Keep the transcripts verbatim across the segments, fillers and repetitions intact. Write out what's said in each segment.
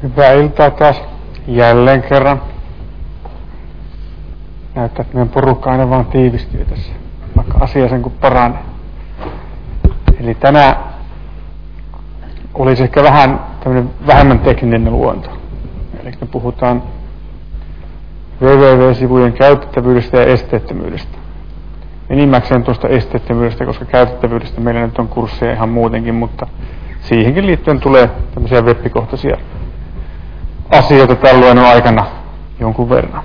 Hyvää iltaa taas jälleen kerran. Näyttää, että meidän porukka aina vaan tiivistyy tässä, vaikka asia sen kun paranee. Eli tänään olisi ehkä vähän tämmöinen vähemmän tekninen luonto. Eli me puhutaan www-sivujen käytettävyydestä ja esteettömyydestä. Enimmäkseen tuosta esteettömyydestä, koska käytettävyydestä meillä nyt on kursseja ihan muutenkin, mutta siihenkin liittyen tulee tämmöisiä web-kohtaisia asioita tämän luennon aikana jonkun verran.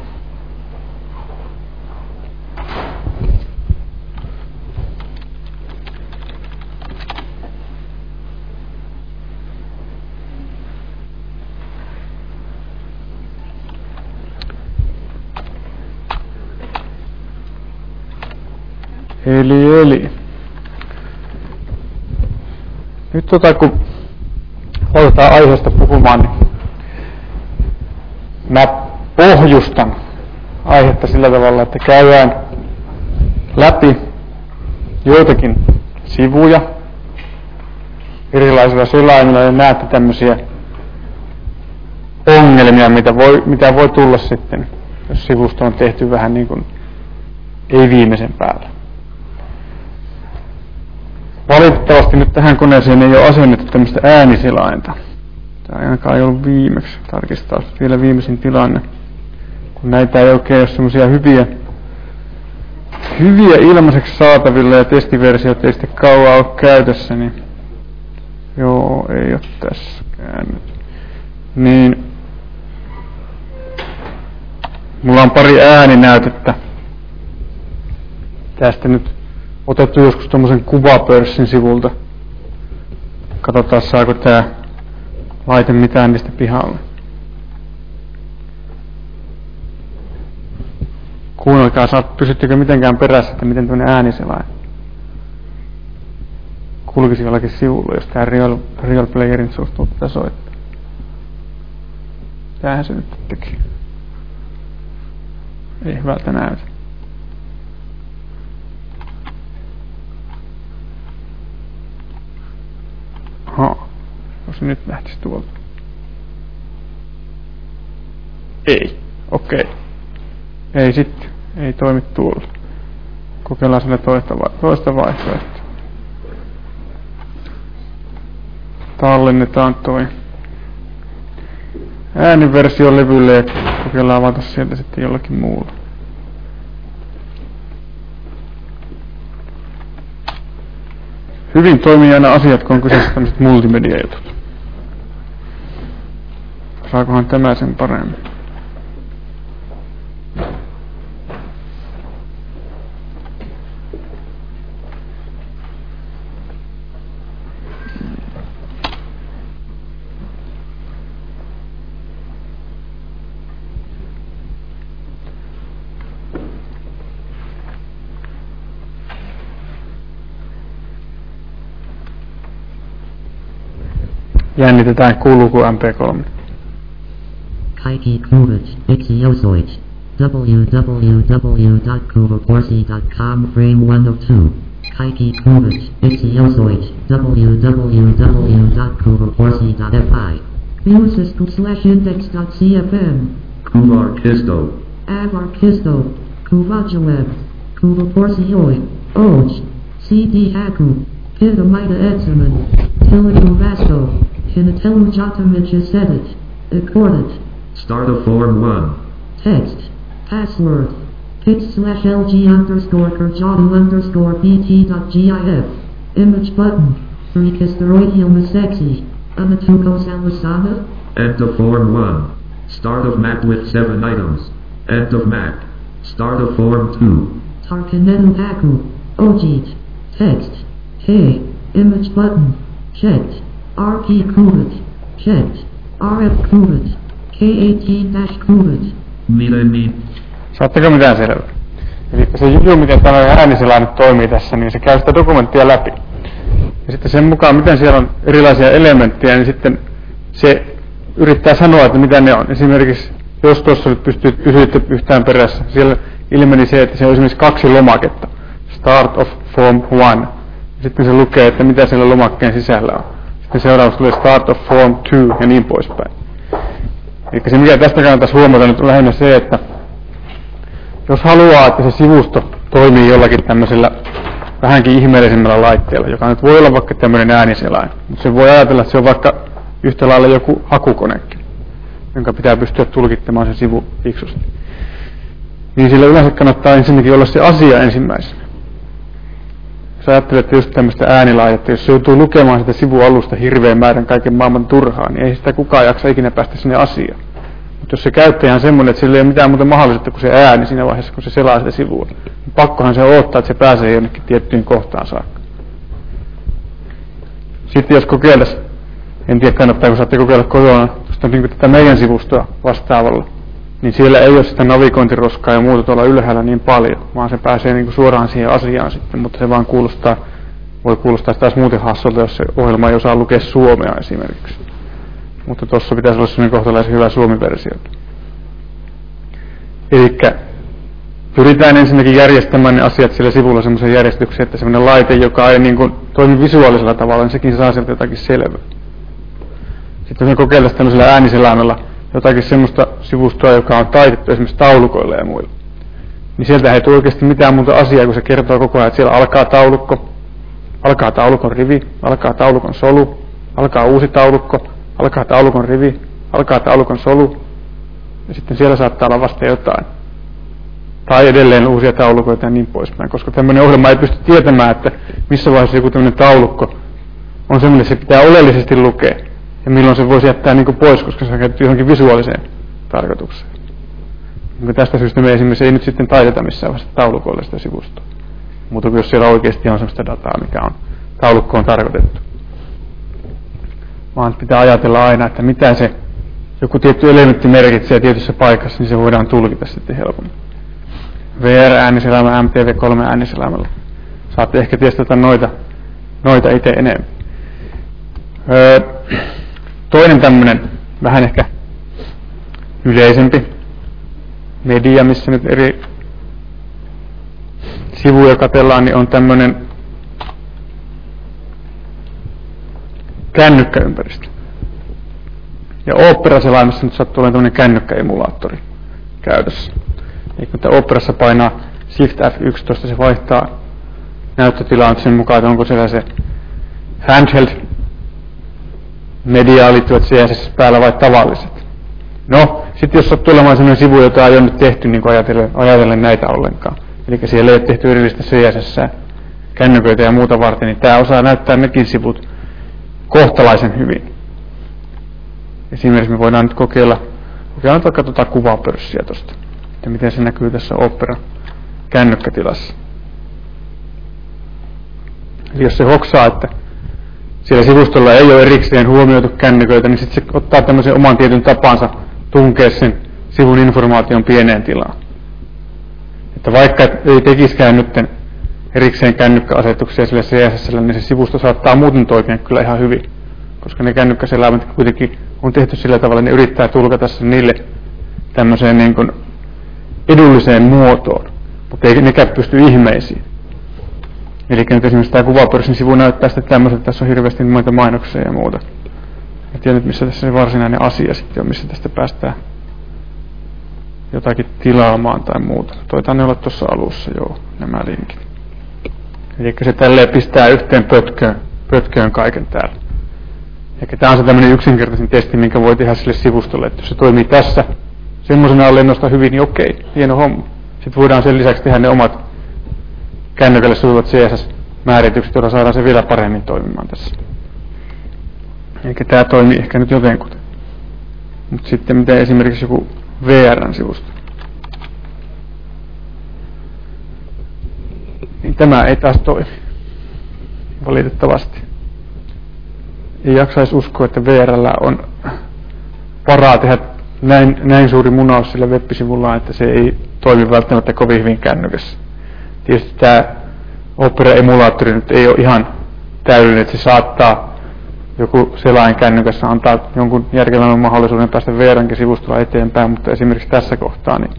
Eli, eli. Nyt tota, kun aloitetaan aiheesta puhumaan, niin mä pohjustan aihetta sillä tavalla, että käydään läpi joitakin sivuja erilaisilla selaimilla ja näette tämmöisiä ongelmia, mitä voi, mitä voi tulla sitten, jos sivusto on tehty vähän niin kuin ei viimeisen päällä. Valitettavasti nyt tähän koneeseen ei ole asennettu tämmöistä ääniselainta. Tämä ainakaan ei ollut viimeksi. Tarkistaa vielä viimeisin tilanne. Kun näitä ei oikein ole semmoisia hyviä, hyviä ilmaiseksi saatavilla ja testiversiot ei sitten kauan ole käytössä, niin joo, ei ole tässäkään nyt. Niin mulla on pari ääninäytettä tästä nyt otettu joskus tommosen kuvapörssin sivulta. Katsotaan saako tää laite mitään niistä pihalle. Kuunnelkaa, saat, pysyttekö mitenkään perässä, että miten tämmönen ääniselain kulkisi jollakin sivulla, jos tää Real, Real Playerin suostuu tätä soittaa. Tämähän se nyt teki. Ei hyvältä näytä. Aha, jos se nyt lähtisi tuolta. Ei, okei. Okay. Ei sitten, ei toimi tuolla. Kokeillaan sille toista, toista vaihtoehtoa. Tallennetaan toi ääniversio levylle ja kokeillaan avata sieltä sitten jollakin muulla. Hyvin toimii aina asiat, kun on kyseessä tämmöiset multimedia-jutut. Saakohan tämä sen paremmin? Jännitetään, kuuluuko M P kolme. Kaikki kuvat etsiosoit. w w w dot kuvaporsi dot com frame one oh two. Kaikki kuvat etsiosoit. w w w dot kuvaporsi dot f i. Musisku slash index dot c f m. Kuvarkisto. Avarkisto. Kuvajaweb. Kuvaporsioi. Oj. C D haku. Pitamita etsaman. Tilikuvasto. Hinatelu Jatamic set it. Accorded. Start of form one. Text. Password. Pix slash LG underscore Kerjadu underscore BT dot GIF. Image button. Freakasteroidial Misexi. Amatuko Salasana. End of form one. Start of map with seven items. End of map. Start of form two. Tarkanetu Haku. Ojit. Text. Hey. Image button. Checked. R P Kuvat. Checked. R F Kuvat. K eighteen Kuvat. Mileni. Saatteko mitään selvää? Eli se juju, miten tämä ääniselain nyt toimii tässä, niin se käy sitä dokumenttia läpi. Ja sitten sen mukaan, miten siellä on erilaisia elementtejä, niin sitten se yrittää sanoa, että mitä ne on. Esimerkiksi, jos tuossa nyt pystyt pysyitte yhtään perässä, siellä ilmeni se, että se on esimerkiksi kaksi lomaketta. Start of form one. Ja sitten se lukee, että mitä siellä lomakkeen sisällä on. Sitten seuraavaksi tulee start of form two ja niin poispäin. Eli se mikä tästä kannattaisi huomata nyt on lähinnä se, että jos haluaa, että se sivusto toimii jollakin tämmöisellä vähänkin ihmeellisemmällä laitteella, joka nyt voi olla vaikka tämmöinen ääniselain, mutta se voi ajatella, että se on vaikka yhtä lailla joku hakukonekin, jonka pitää pystyä tulkittamaan se sivu fiksusti. Niin sillä yleensä kannattaa ensinnäkin olla se asia ensimmäisenä. Jos ajattelet just tämmöistä äänilaitetta, jos se joutuu lukemaan sitä sivualusta hirveän määrän kaiken maailman turhaa, niin ei sitä kukaan jaksa ikinä päästä sinne asiaan. Mutta jos se käyttäjä on semmoinen, että sillä ei ole mitään muuta mahdollisuutta kuin se ääni siinä vaiheessa, kun se selaa sitä sivua, niin pakkohan se odottaa, että se pääsee jonnekin tiettyyn kohtaan saakka. Sitten jos kokeiltaisiin, en tiedä kannattaako saatte kokeilla kotona, tuosta niin tätä meidän sivustoa vastaavalla, niin siellä ei ole sitä navigointiroskaa ja muuta tuolla ylhäällä niin paljon, vaan se pääsee niin kuin suoraan siihen asiaan sitten, mutta se vaan kuulostaa, voi kuulostaa taas muuten hassulta, jos se ohjelma ei osaa lukea suomea esimerkiksi. Mutta tuossa pitäisi olla sellainen kohtalaisen hyvä suomi-versio. Elikkä pyritään ensinnäkin järjestämään ne asiat siellä sivulla semmoisen järjestykseen, että semmoinen laite, joka ei niin kuin toimi visuaalisella tavalla, niin sekin saa sieltä jotakin selvää. Sitten me kokeiltaisiin tämmöisellä ääniselaimella jotakin semmoista sivustoa, joka on taitettu esimerkiksi taulukoilla ja muilla. Niin sieltä ei tule oikeasti mitään muuta asiaa, kun se kertoo koko ajan, että siellä alkaa taulukko, alkaa taulukon rivi, alkaa taulukon solu, alkaa uusi taulukko, alkaa taulukon rivi, alkaa taulukon solu, ja sitten siellä saattaa olla vasta jotain. Tai edelleen uusia taulukoita ja niin poispäin, koska tämmöinen ohjelma ei pysty tietämään, että missä vaiheessa joku tämmöinen taulukko on semmoinen, että se pitää oleellisesti lukea, ja milloin se voisi jättää niin kuin pois, koska se on käytetty johonkin visuaaliseen tarkoitukseen. Ja tästä syystä me esimerkiksi ei nyt sitten taideta missään vaiheessa taulukoille sitä sivustoa, mutta jos siellä oikeasti on semmoista dataa, mikä on taulukkoon tarkoitettu. Vaan pitää ajatella aina, että mitä se joku tietty elementti merkitsee tietyssä paikassa, niin se voidaan tulkita sitten helpommin. V R-ääniselämä, M T V kolme ääniselämällä. Saatte ehkä testata noita, noita itse enemmän. Öö, toinen tämmöinen, vähän ehkä yleisempi media, missä nyt eri sivuja katsellaan, niin on tämmöinen kännykkäympäristö. Ja Opera-selaimessa nyt sattuu olemaan tämmöinen kännykkäemulaattori käytössä. Eli kun tämä Operassa painaa Shift F yksitoista, se vaihtaa näyttötilaa sen mukaan, että onko siellä se handheld mediaan liittyvät C S S päällä vai tavalliset. No, sitten jos sattuu olemaan sellainen sivu, jota ei ole nyt tehty niin kuin ajatellen, ajatellen näitä ollenkaan, eli siellä ei ole tehty erillistä C S S, kännyköitä ja muuta varten, niin tämä osaa näyttää nekin sivut kohtalaisen hyvin. Esimerkiksi me voidaan nyt kokeilla, kokeillaan vaikka tuota kuvapörssiä tuosta, että miten se näkyy tässä Opera kännykkätilassa. Eli jos se hoksaa, että siellä sivustolla ei ole erikseen huomioitu kännyköitä, niin sitten se ottaa tämmöisen oman tietyn tapansa tunkea sen sivun informaation pieneen tilaan. Että vaikka ei tekisikään nyt erikseen kännykkäasetuksia sille C S S:lle, niin se sivusto saattaa muuten toimia kyllä ihan hyvin. Koska ne kännykkäselaimet kuitenkin on tehty sillä tavalla, että ne yrittää tulkata sen niille tämmöiseen niin kuin edulliseen muotoon, mutta ei nekään pysty ihmeisiin. Eli nyt esimerkiksi tämä kuvapörssin sivu näyttää sitten tämmöiseltä, tässä on hirveästi muita mainoksia ja muuta. En tiedä nyt, missä tässä se varsinainen asia sitten on, missä tästä päästään jotakin tilaamaan tai muuta. Toitaan ne olla tuossa alussa, joo, nämä linkit. Eli se tälleen pistää yhteen pötköön, pötköön kaiken täällä. Eli tämä on se tämmöinen yksinkertaisen testi, minkä voi tehdä sille sivustolle, että jos se toimii tässä semmoisena lennosta hyvin, niin okei, hieno homma. Sitten voidaan sen lisäksi tehdä ne omat kännykälle sopivat C S S-määritykset, joilla saadaan se vielä paremmin toimimaan tässä. Eli tämä toimii ehkä nyt jotenkuten. Mutta sitten miten esimerkiksi joku V R-sivusto. Niin tämä ei taas toimi. Valitettavasti. Ei jaksaisi uskoa, että V R:llä on varaa tehdä näin, näin suuri munaus sillä web-sivulla, että se ei toimi välttämättä kovin hyvin kännykässä. Tietysti tämä Opera-emulaattori nyt ei ole ihan täydellinen, että se saattaa joku selain kännykässä antaa jonkun järkevän mahdollisuuden päästä V R:nkin sivustolla eteenpäin, mutta esimerkiksi tässä kohtaa, niin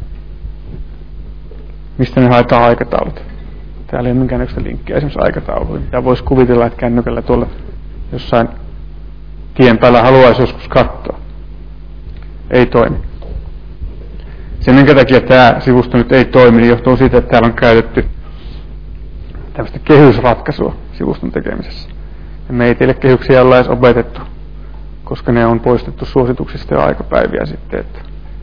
mistä ne haetaan aikataulut? Täällä ei ole minkäännäköistä linkkiä esimerkiksi aikatauluihin. Ja voisi kuvitella, että kännykällä tuolla jossain tien päällä haluaisi joskus katsoa. ei toimi. Se, minkä takia tämä sivusto nyt ei toimi, niin johtuu siitä, että täällä on käytetty tämmöistä kehysratkaisua sivuston tekemisessä. Ja me ei teille kehyksiä olla edes opetettu, koska ne on poistettu suosituksista jo aikapäiviä sitten. Että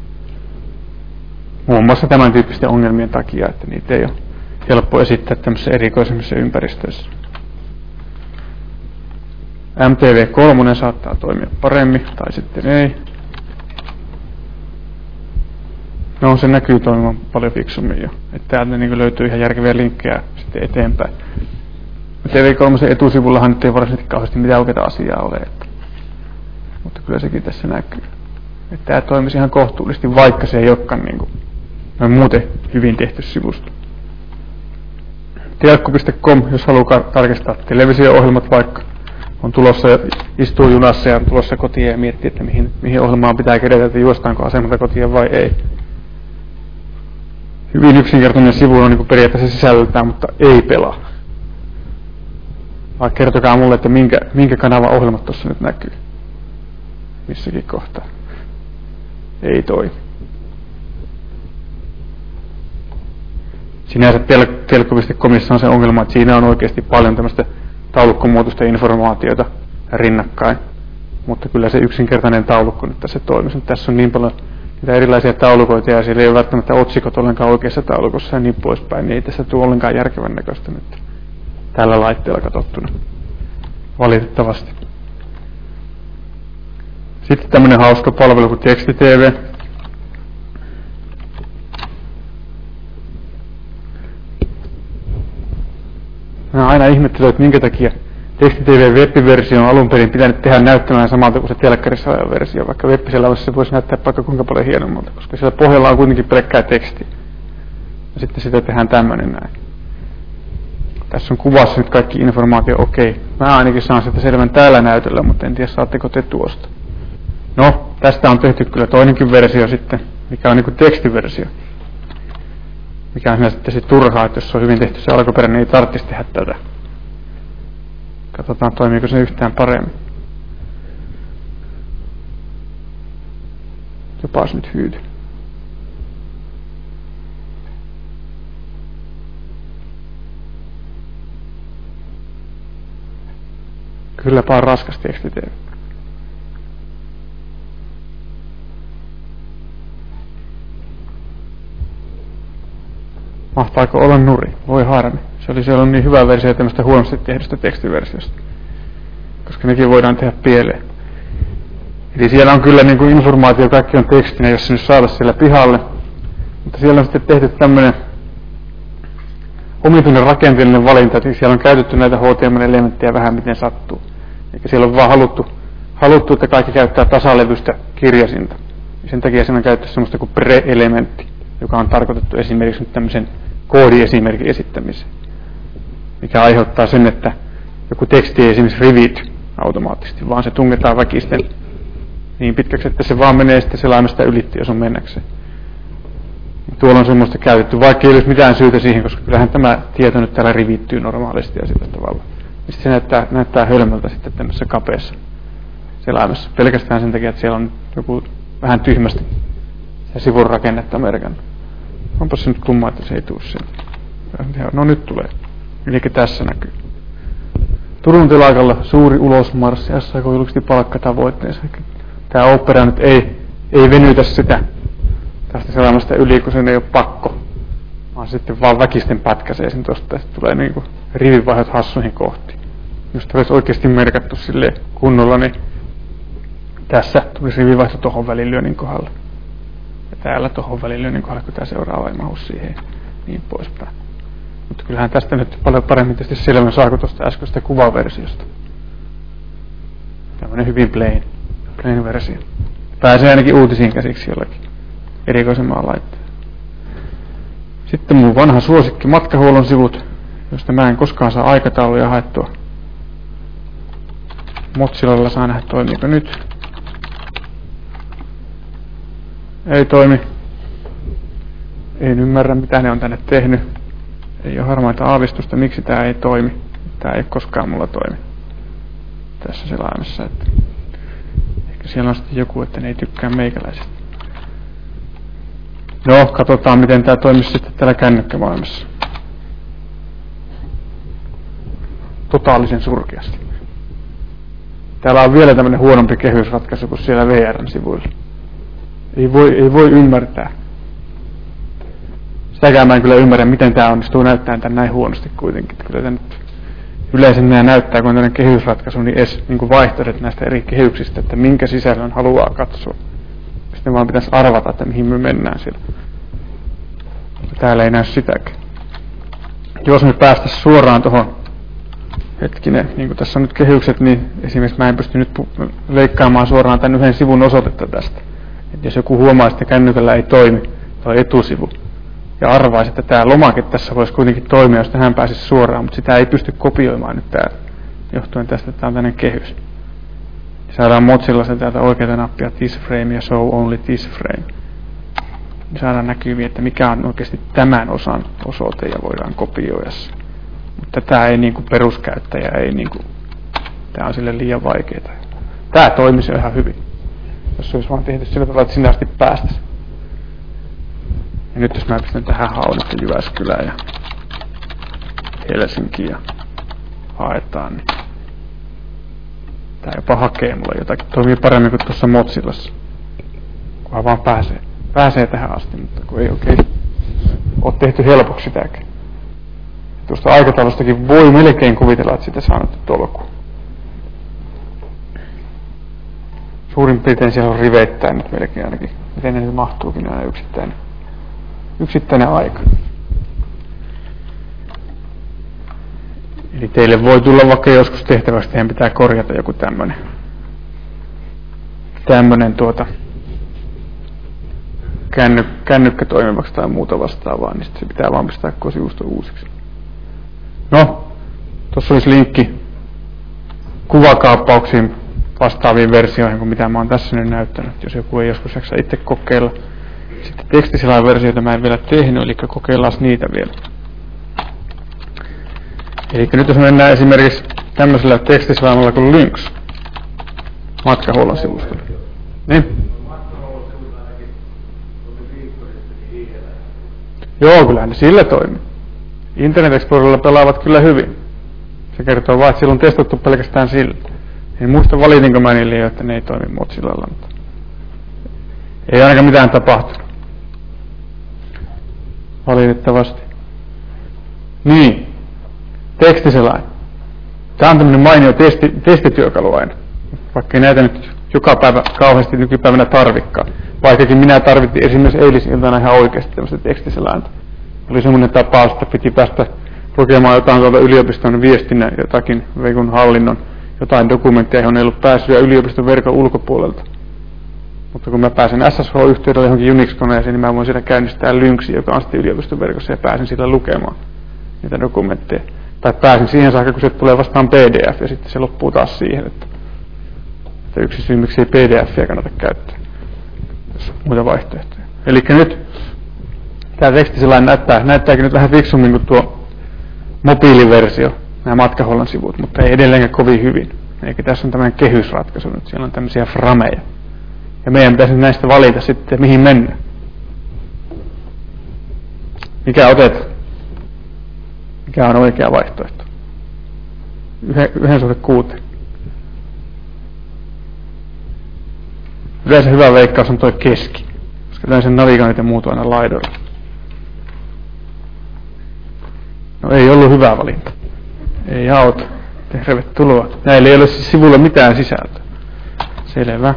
muun muassa tämän tyyppisten ongelmien takia, että niitä ei ole helppo esittää tämmöisissä erikoisemmissa ympäristöissä. M T V kolme saattaa toimia paremmin, tai sitten ei. No, se näkyy toimimaan paljon fiksummin jo. Että täältä niin löytyy ihan järkeviä linkkejä sitten eteenpäin. M T V kolme etusivullahan nyt ei varsinaisesti kauheasti mitään oikeaa asiaa ole. Että. Mutta kyllä sekin tässä näkyy. Että tämä toimisi ihan kohtuullisesti, vaikka se ei olekaan niin kuin, noin muuten hyvin tehty sivusto. Telkku piste com, jos haluaa tarkistaa televisio-ohjelmat vaikka. On tulossa, istuu junassa ja on tulossa kotiin ja miettii, että mihin, mihin ohjelmaan pitää kerätä, että juostaanko asemalta kotiin vai ei. Hyvin yksinkertainen sivu on niin periaatteessa sisällöltään, mutta ei pelaa. Vai kertokaa mulle, että minkä, minkä kanavan ohjelmat tuossa nyt näkyy. Missäkin kohtaa. Ei toimi. Sinänsä telkku piste comissa on se ongelma, että siinä on oikeasti paljon tämmöistä taulukkomuotoista informaatiota rinnakkain. Mutta kyllä se yksinkertainen taulukko nyt tässä toimii. Tässä on niin paljon niitä erilaisia taulukoita ja siellä ei ole välttämättä otsikot ollenkaan oikeassa taulukossa ja niin poispäin. Niin ei tässä tule ollenkaan järkevän näköistä nyt tällä laitteella katsottuna. Valitettavasti. Sitten tämmöinen hauska palvelu kuin Teksti T V. Mä aina ihmettelen, että minkä takia Teksti T V web-versio on alun perin pitänyt tehdä näyttämään samalta kuin se telkkarissa oleva versio, vaikka web-selävässä se voisi näyttää vaikka kuinka paljon hienommalta, koska siellä pohjalla on kuitenkin pelkkää tekstiä. Ja sitten sitä tehdään tämmöinen näin. Tässä on kuvassa nyt kaikki informaatio okei. Okay. Mä ainakin saan sitä selvän täällä näytöllä, mutta en tiedä saatteko te tuosta. No, tästä on tehty kyllä toinenkin versio sitten, mikä on niin kuin tekstiversio. Mikä on siinä sitten sit turhaa, että jos se on hyvin tehty se alkuperäinen, niin ei tarvitsisi tehdä tätä. Katsotaan, toimiiko se yhtään paremmin. Jopas nyt hyyty. Kylläpä on raskas teksti tehdä. Mahtaako olla nuri? Voi harmi. Se oli siellä on niin hyvä versio tämmöistä huonosti tehdystä tekstiversiosta. Koska nekin voidaan tehdä pieleen. Eli siellä on kyllä niin kuin informaatio, kaikki on tekstinä, jos se nyt saada siellä pihalle. Mutta siellä on sitten tehty tämmöinen omituinen rakenteellinen valinta, että siellä on käytetty näitä H T M L-elementtejä vähän miten sattuu. Eli siellä on vaan haluttu, haluttu että kaikki käyttää tasalevystä kirjasinta. Ja sen takia siinä on käytetty semmoista kuin pre-elementti, joka on tarkoitettu esimerkiksi nyt tämmöisen koodiesimerkin esittämiseen. Mikä aiheuttaa sen, että joku teksti ei esimerkiksi rivit automaattisesti, vaan se tungetaan väkisten niin pitkäksi, että se vaan menee sitten selaimesta ylitti, jos on mennäkseen. Tuolla on semmoista käytetty, vaikka ei olisi mitään syytä siihen, koska kyllähän tämä tieto nyt täällä rivittyy normaalisti ja sillä tavalla. Ja sitten se näyttää, näyttää hölmöltä sitten tämmöisessä kapeassa selaimessa. Pelkästään sen takia, että siellä on joku vähän tyhmästi se sivun rakennetta merkannut. Onpa se nyt kummaa, että se ei tule sieltä. No nyt tulee. Eli tässä näkyy. Turun telakalla suuri ulosmarssi. S A K julkisti palkkatavoitteensa. Tämä opera nyt ei, ei venytä sitä tästä selaimesta yli, kun sen ei ole pakko. Vaan sitten vaan väkisten pätkäsee sen tosta ja sitten tulee niinku rivivaihot hassuihin kohtiin. Jos tämä olisi oikeasti merkattu silleen kunnolla, niin tässä tulisi rivivaihto tohon välilyönnin kohdalla. Ja täällä tohon välilyönnin kohdalla, kun tämä seuraava ei mahu siihen, niin poispäin. Mutta kyllähän tästä nyt paljon paremmin tietysti selvän saa kuin tuosta äskeisestä kuvaversiosta. Tämmöinen hyvin plain, plain versio. Pääsee ainakin uutisiin käsiksi jollakin erikoisemmalla laitteella. Sitten mun vanha suosikki matkahuollon sivut, josta mä en koskaan saa aikatauluja haettua. Mozillalla saa nähdä, toimiiko nyt. Ei toimi. En ymmärrä, mitä ne on tänne tehnyt. Ei ole harmaita aavistusta, miksi tämä ei toimi. Tämä ei koskaan mulla toimi. Tässä selaimessa. Että ehkä siellä on sitten joku, että ne ei tykkää meikäläisestä. No, katsotaan miten tää toimisi sitten täällä kännykkämaailmassa. Totaalisen surkeasti. Täällä on vielä tämmönen huonompi kehysratkaisu kuin siellä V R-sivuilla. Ei voi, ei voi ymmärtää. Sitäkään mä en kyllä ymmärrä, miten tää onnistuu näyttämään tän näin huonosti kuitenkin. Kyllä tää nyt yleensä nämä näyttää, kun on tämmöinen kehysratkaisu, niin edes niin vaihtoehdot näistä eri kehyksistä, että minkä sisällön haluaa katsoa. Sitten vaan pitäisi arvata, että mihin me mennään siellä. Täällä ei näy sitäkään. Jos me päästäisiin suoraan tuohon, hetkinen, niin kuin tässä on nyt kehykset, niin esimerkiksi mä en pysty nyt leikkaamaan suoraan tämän yhden sivun osoitetta tästä. Et jos joku huomaa, että kännykällä ei toimi, toi etusivu, ja arvaisi, että tämä lomake tässä voisi kuitenkin toimia, jos tähän pääsisi suoraan, mutta sitä ei pysty kopioimaan nyt täällä, johtuen tästä, että tämä on tämmöinen kehys. Saadaan Mozillasta täältä oikeita nappia this frame ja show only this frame. Saadaan näkyviä, että mikä on oikeasti tämän osan osoite ja voidaan kopioida se. Mutta tämä ei niinku peruskäyttäjä, ei niinku, tämä on sille liian vaikeaa. Tämä toimisi ihan hyvin, jos se olisi vaan tehty sillä tavalla, että sinne asti päästäisiin. Ja nyt jos mä pistän tähän haun, että Jyväskylä ja Helsinki ja haetaan, niin tää jopa hakee mulle jotakin. Toimii paremmin kuin tuossa Mozillassa. Kunhan vaan pääsee. Pääsee tähän asti, mutta kun ei oikein ole tehty helpoksi sitäkään. Tuosta aikataulustakin voi melkein kuvitella, että sitä saa nyt tolkuun. Suurin piirtein siellä on riveittäin nyt melkein ainakin. Miten ne nyt mahtuukin aina yksittäin. Yksittäinen aika. Eli teille voi tulla vaikka joskus tehtäväksi, teidän pitää korjata joku tämmönen, tämmönen tuota, känny, kännykkä toimivaksi tai muuta vastaavaa, niin sitten se pitää vaan pistää koko sivusto uusiksi. No, tuossa olisi linkki kuvakaappauksiin vastaaviin versioihin kuin mitä mä oon tässä nyt näyttänyt, jos joku ei joskus jaksa itse kokeilla. Sitten tekstisilain versioita mä en vielä tehnyt, eli kokeillaan niitä vielä. Eli nyt jos mennään esimerkiksi tämmöisellä tekstisilaimella kuin Lynx matkahuollon sivustolla. Niin? Joo, kyllähän ne sillä toimii. Internet Explorerilla pelaavat kyllä hyvin. Se kertoo vaan, että sillä on testattu pelkästään sillä. En muista valitinko mä niille, että ne ei toimi Mozillalla, mutta ei ainakaan mitään tapahtunut. Valitettavasti. Niin. Tekstiselain. Tämä on tämmöinen mainio testi, testityökalu aina. Vaikka ei näitä nyt joka päivä kauheasti nykypäivänä tarvikkaan. Vaikkakin minä tarvittiin esimerkiksi eilisiltana ihan oikeasti tämmöistä tekstiselainta. Oli semmoinen tapaus, että piti päästä lukemaan jotain tuolta yliopiston viestinnän, jotakin veikun hallinnon, jotain dokumenttia, johon ei ollut päässyt yliopiston verkon ulkopuolelta. Mutta kun mä pääsen S S H-yhteydelle johonkin Unix-koneeseen, niin mä voin siellä käynnistää Lynxin, joka on sitten yliopiston verkossa, ja pääsen sillä lukemaan niitä dokumentteja. Tai pääsen siihen saakka, kun se tulee vastaan P D F, ja sitten se loppuu taas siihen, että, että yksi syy, miksi ei P D F:ää kannata käyttää, jos on muita vaihtoehtoja. Eli nyt tämä tekstisilain näyttää, näyttääkin nyt vähän fiksummin kuin tuo mobiiliversio, nämä matkahuollon sivut, mutta ei edelleenkään kovin hyvin. Eikä tässä on tämmöinen kehysratkaisu nyt, siellä on tämmöisiä frameja. Ja meidän pitäisi näistä valita sitten, mihin mennään. Mikä otetaan? Mikä on oikea vaihtoehto? Yhden, yhden suhde kuuteen. Yleensä hyvä veikkaus on toi keski, koska yleensä navigoinnit ja muut on aina laidoilla. No ei ollut hyvä valinta. Ei auta. Tervetuloa. Näillä ei ole siis sivulla mitään sisältöä. Selvä.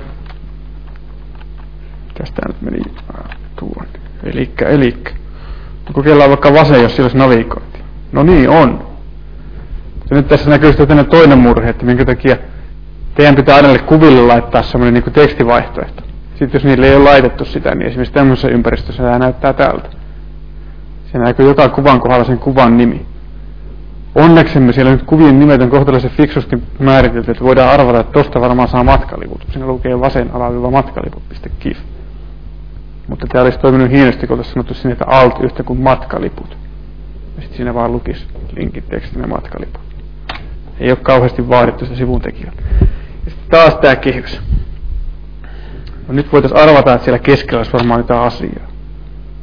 Tästä nyt meni tuon. Elikkä, elikkä. Kokeillaan vaikka vasen, jos sillä olisi navigointi. No niin, on. Ja nyt tässä näkyy sitten toinen murhe, että minkä takia teidän pitää aina kuville laittaa semmoinen niin kuin tekstivaihtoehto. Sitten jos niille ei ole laitettu sitä, niin esimerkiksi tämmöisessä ympäristössä tämä näyttää täältä. Siinä näkyy joka kuvan kohdalla sen kuvan nimi. Onneksemme siellä nyt kuvien nimet on kohtalaisen fiksusti määritelty, että voidaan arvata, että tosta varmaan saa matkaliput. Siinä lukee vasen alaviiva matkaliput piste gif. Mutta tämä olisi toiminut hienosti, kun olisi sanottu sinne, että alt yhtä kuin matkaliput. Ja sitten siinä vaan lukisi linkin tekstinä matkaliput. Ei ole kauheasti vaadittu sitä sivun tekijöitä. Ja sitten taas tämä kehys. No nyt voitaisiin arvata, että siellä keskellä olisi varmaan jotain asiaa.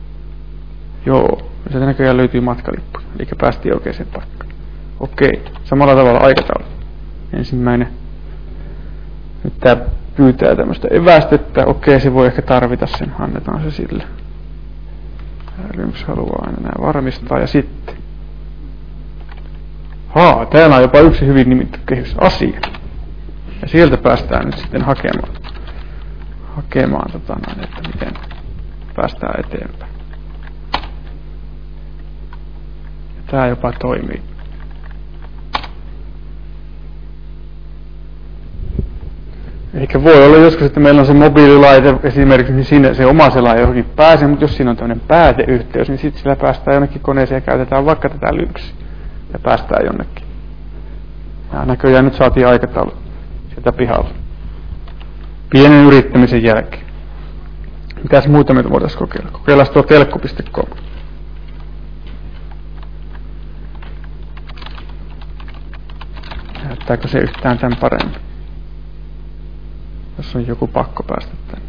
Joo, sieltä näköjään löytyy matkalippu, eli päästiin oikeaan paikkaan. Okei, samalla tavalla aikataulu. Ensimmäinen. Nyt tää pyytää tämmöistä evästettä. Okei, se voi ehkä tarvita sen, annetaan se sille. Rymps haluaa aina nää varmistaa ja sitten. Haa, täällä on jopa yksi hyvin nimitty kehys, asia. Ja sieltä päästään nyt sitten hakemaan, hakemaan tota noin, että miten päästään eteenpäin. Ja tää jopa toimii. Eikä voi olla joskus, että meillä on se mobiililaite esimerkiksi, niin siinä se oma selaaja johonkin pääsee, mutta jos siinä on tämmöinen pääteyhteys, niin sitten sillä päästään jonnekin koneeseen ja käytetään vaikka tätä lynksiä. Ja päästään jonnekin. Ja näköjään nyt saatiin aikataulu sieltä pihalla. Pienen yrittämisen jälkeen. Mitäs muuta me voitaisiin kokeilla? Kokeillaan tuo telkku piste com. Näyttääkö se yhtään tämän paremmin? Jos on joku pakko päästä tänne.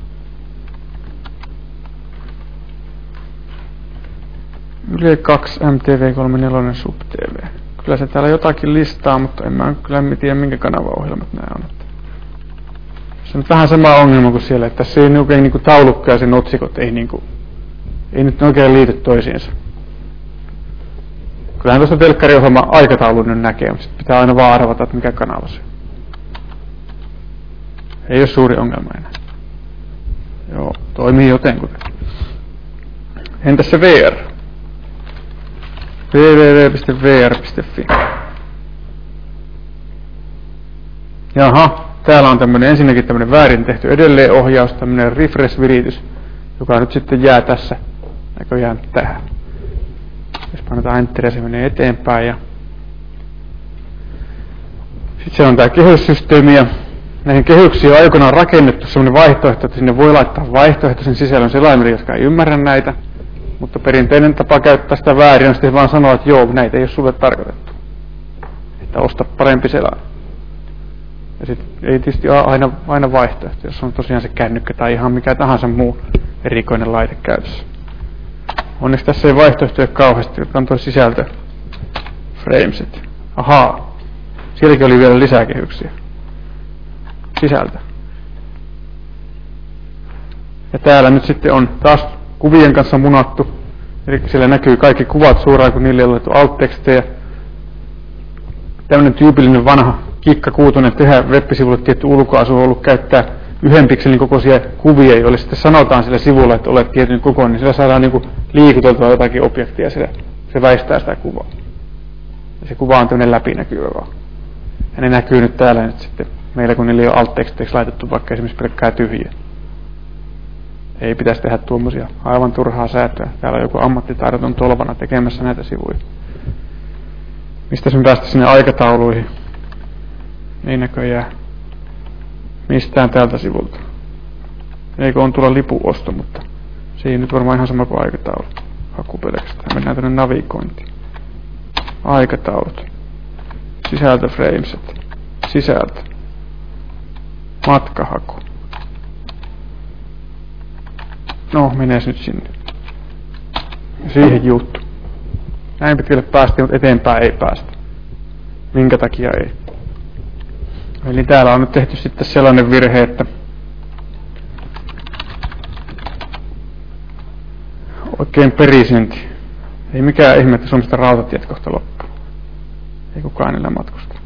Yle kaksi M T V kolmekymmentäneljä Sub T V. Kyllä se täällä jotakin listaa, mutta en mä kyllä tiedä minkä kanavan ohjelmat nämä on. Se on vähän sama ongelma kuin siellä, että tässä ei oikein niinku taulukko ja sen otsikot ei niinku, ei nyt oikein liity toisiinsa. Kyllähän tuosta telkkariohjelman aikataulun nyt näkee, mutta sit pitää aina vaan arvata, että mikä kanava se on. Ei ole suuri ongelma enää. Joo, toimii jotenkuten. Entäs se V R? double-u double-u double-u piste v r piste f i. Jaha, täällä on tämmönen ensinnäkin tämmönen väärin tehty edelleenohjaus, tämmönen refresh-viritys, joka nyt sitten jää tässä näköjään tähän. Jos painetaan enteriä, se menee eteenpäin. Ja sitten siellä on tää kehyssysteemi ja näihin kehyksiin on aikoinaan rakennettu semmoinen vaihtoehto, että sinne voi laittaa vaihtoehtoisen sisällön selaimille, jotka ei ymmärrä näitä. Mutta perinteinen tapa käyttää sitä väärin on sitten vaan sanoa, että joo, näitä ei ole sulle tarkoitettu. Että osta parempi selain. Ja sitten ei tietysti ole aina, aina vaihtoehto, jos on tosiaan se kännykkä tai ihan mikä tahansa muu erikoinen laite käytössä. Onneksi tässä ei vaihtoehtoja kauheasti, jotka on tuo sisältö. Framesit. Ahaa. Sielläkin oli vielä lisää kehyksiä. Sisältö. Ja täällä nyt sitten on taas kuvien kanssa munattu. Eli siellä näkyy kaikki kuvat suoraan, kun niille on laitettu alt-tekstejä. Tämmöinen tyypillinen vanha kikkakuutonen tehdä web-sivulle tietty ulkoasu on ollut käyttää yhden pikselin kokoisia kuvia, joille sitten sanotaan sillä sivulla, että olet tietyn kokoinen, niin sillä saadaan niinku liikuteltua jotakin objektia, sillä se väistää sitä kuvaa. Ja se kuva on tämmöinen läpinäkyvä vaan. Ja ne näkyy nyt täällä nyt sitten meillä, kun niillä ei ole alt-teksteiksi laitettu vaikka esimerkiksi pelkkää tyhjiä. Ei pitäisi tehdä tuommoisia aivan turhaa säätöä. Täällä on joku ammattitaidoton tolvana tekemässä näitä sivuja. Mistä sen päästä sinne aikatauluihin? Ei näköjään mistään tältä sivulta. Eikö on tulla lipuosto, mutta se ei nyt varmaan ihan sama kuin aikataulu. Haku pelkästään. Mennään tänne navigointiin. Aikataulut. Sisältö frameset. Sisältö. Matkahaku. No, menes nyt sinne. Siihen juttu. Näin pitkälle päästiin, mutta eteenpäin ei päästä. Minkä takia ei? Eli täällä on nyt tehty sitten sellainen virhe, että oikein perisenti. Ei mikään ihme, että Suomesta rautatiet kohta loppuu. Ei kukaan enää matkusta.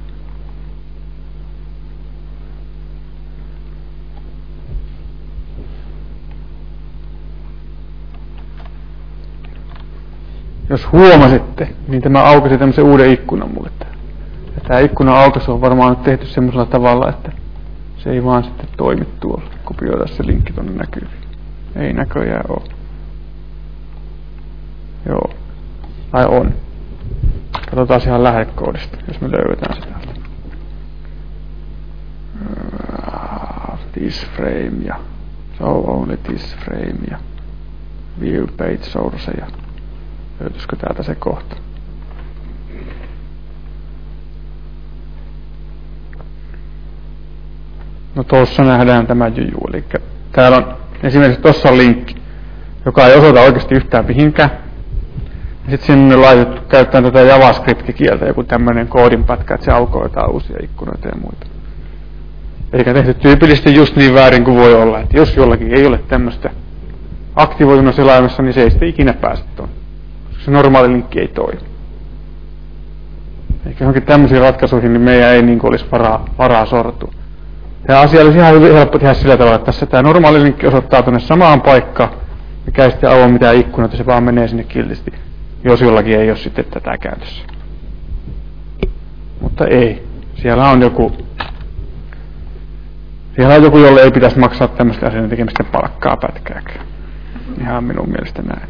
Jos huomasitte, niin tämä aukasi tämmöisen uuden ikkunan mulle. Ja tämä ikkunan aukaisu on varmaan nyt tehty semmoisella tavalla, että se ei vaan sitten toimi tuolla. Kopioida se linkki tuonne näkyviin. Ei näköjään ole. Joo. Tai on. Katsotaan ihan lähdekoodista, jos me löydetään se täältä. This frame ja so only this frame ja view page source ja löytyisikö täältä se kohta? No tuossa nähdään tämä juju, eli täällä on esimerkiksi tuossa on linkki, joka ei osoita oikeasti yhtään mihinkään. sitten sinne laitettu käyttäen tätä JavaScript-kieltä, joku tämmöinen koodinpätkä, että se aukoo jotain uusia ikkunoita ja muita. Eikä tehty tyypillisesti just niin väärin kuin voi olla, että jos jollakin ei ole tämmöistä aktivoituna selaimessa, niin se ei sitten ikinä pääse tuon, koska se normaali linkki ei toimi. Eikä johonkin tämmöisiin ratkaisuihin, niin meidän ei niin olisi varaa, varaa sortua. Tämä asia olisi ihan hyvin helppo tehdä sillä tavalla, että tässä tämä normaali linkki osoittaa tuonne samaan paikkaan, mikä ei sitten avaa mitään ikkunoita, se vaan menee sinne kiltisti, jos jollakin ei ole sitten tätä käytössä. Mutta ei. Siellä on joku, siellä on joku, jolle ei pitäisi maksaa tämmöistä asioiden tekemistä palkkaa pätkääkään. Ihan minun mielestä näin.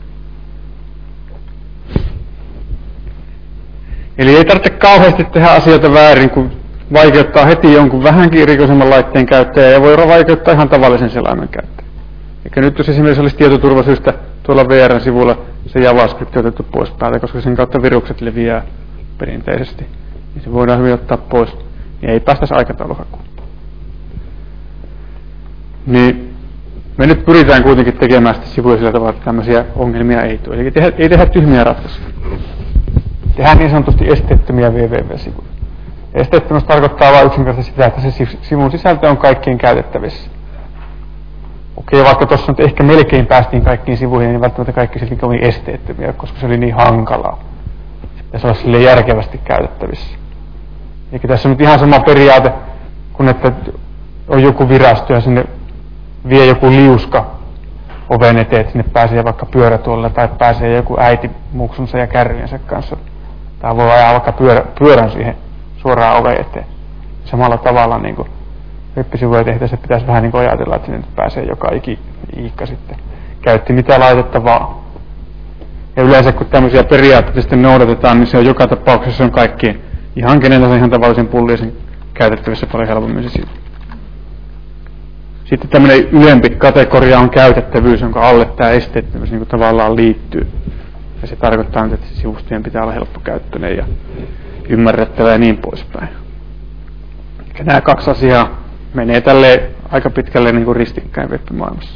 Eli ei tarvitse kauheasti tehdä asioita väärin, kun vaikeuttaa heti jonkun vähänkin erikoisemman laitteen käyttäjä ja voi vaikeuttaa ihan tavallisen selaimen käyttäjä. Eikä nyt jos esimerkiksi olisi tietoturvasyistä tuolla V R-sivulla se JavaScript otettu pois päältä, koska sen kautta virukset leviää perinteisesti, niin se voidaan hyvin ottaa pois, niin ei päästäisi aikatauluhakuun. Niin me nyt pyritään kuitenkin tekemään sitä sivuja sillä tavalla, että tämmöisiä ongelmia ei tule. Eli tehdä, ei tehdä tyhmiä ratkaisuja. Tehdään niin sanotusti esteettömiä www-sivuja. Esteettömyys tarkoittaa vain yksinkertaisesti sitä, että se sivun sisältö on kaikkien käytettävissä. Okei, vaikka tuossa nyt ehkä melkein päästiin kaikkiin sivuihin, niin välttämättä kaikki silti kovin esteettömiä, koska se oli niin hankalaa. Ja se olisi silleen järkevästi käytettävissä. Eikä tässä nyt ihan sama periaate, kun että on joku virasto ja sinne vie joku liuska oven eteen, että sinne pääsee vaikka pyörätuolella tai pääsee joku äiti muksunsa ja kärryjensä kanssa. Tai voi ajaa vaikka pyörä, pyörän siihen suoraan oven eteen. Samalla tavalla niin kuin web-sivuja tehtäessä pitäisi vähän niin kuin ajatella, että sinne pääsee joka iki, iikka sitten. Käytti mitä laitetta vaan. Ja yleensä kun tämmöisiä periaatteita sitten noudatetaan, niin se on joka tapauksessa on kaikkien ihan kenellä ihan tavallisen pullisen käytettävissä paljon helpommin se sivu. Sitten tämmöinen ylempi kategoria on käytettävyys, jonka alle tämä esteettömyys niin kuin tavallaan liittyy. Ja se tarkoittaa nyt, että se sivustojen pitää olla helppokäyttöinen ja ymmärrettävä ja niin poispäin. Eli nämä kaksi asiaa menee tälleen aika pitkälle niin kuin ristikkäin web-maailmassa.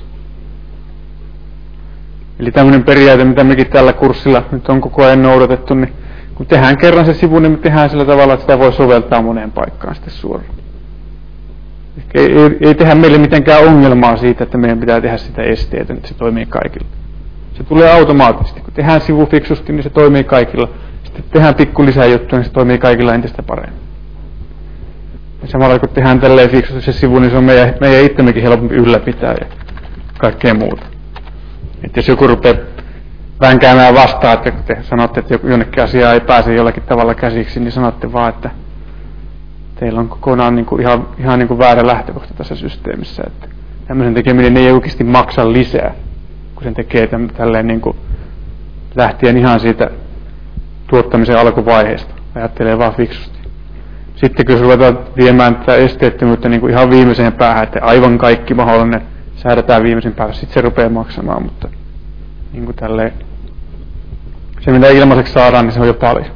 Eli tämmöinen periaate, mitä mekin tällä kurssilla nyt on koko ajan noudatettu, niin kun tehdään kerran se sivu, niin me tehdään sillä tavalla, että sitä voi soveltaa moneen paikkaan sitten suoraan. Ei, ei, ei tehdä meille mitenkään ongelmaa siitä, että meidän pitää tehdä sitä esteetön, että se toimii kaikilla. Se tulee automaattisesti. Kun tehdään sivu fiksusti, niin se toimii kaikilla. Sitten tehdään pikku lisää juttuja, niin se toimii kaikilla entistä paremmin. Ja samalla kun tehdään tälleen fiksusti se sivu, niin se on meidän, meidän itsemmekin helpompi ylläpitää ja kaikkea muuta. Että jos joku rupeaa vänkäämään vastaan, että kun te sanotte, että jonnekin asiaa ei pääse jollakin tavalla käsiksi, niin sanotte vaan, että teillä on kokonaan niin kuin ihan, ihan niin kuin väärä lähtökohta tässä systeemissä. Että tämmöisen tekeminen ei oikeasti maksa lisää, kun sen tekee tämän, tälleen niin kuin lähtien ihan siitä tuottamisen alkuvaiheesta. Ajattelee vaan fiksusti. Sitten kun ruvetaan viemään tätä esteettömyyttä niin kuin ihan viimeiseen päähän, että aivan kaikki mahdollinen säädetään viimeisen päälle, sitten se rupeaa maksamaan, mutta niin kuin tälleen, se mitä ilmaiseksi saadaan, niin se on jo paljon.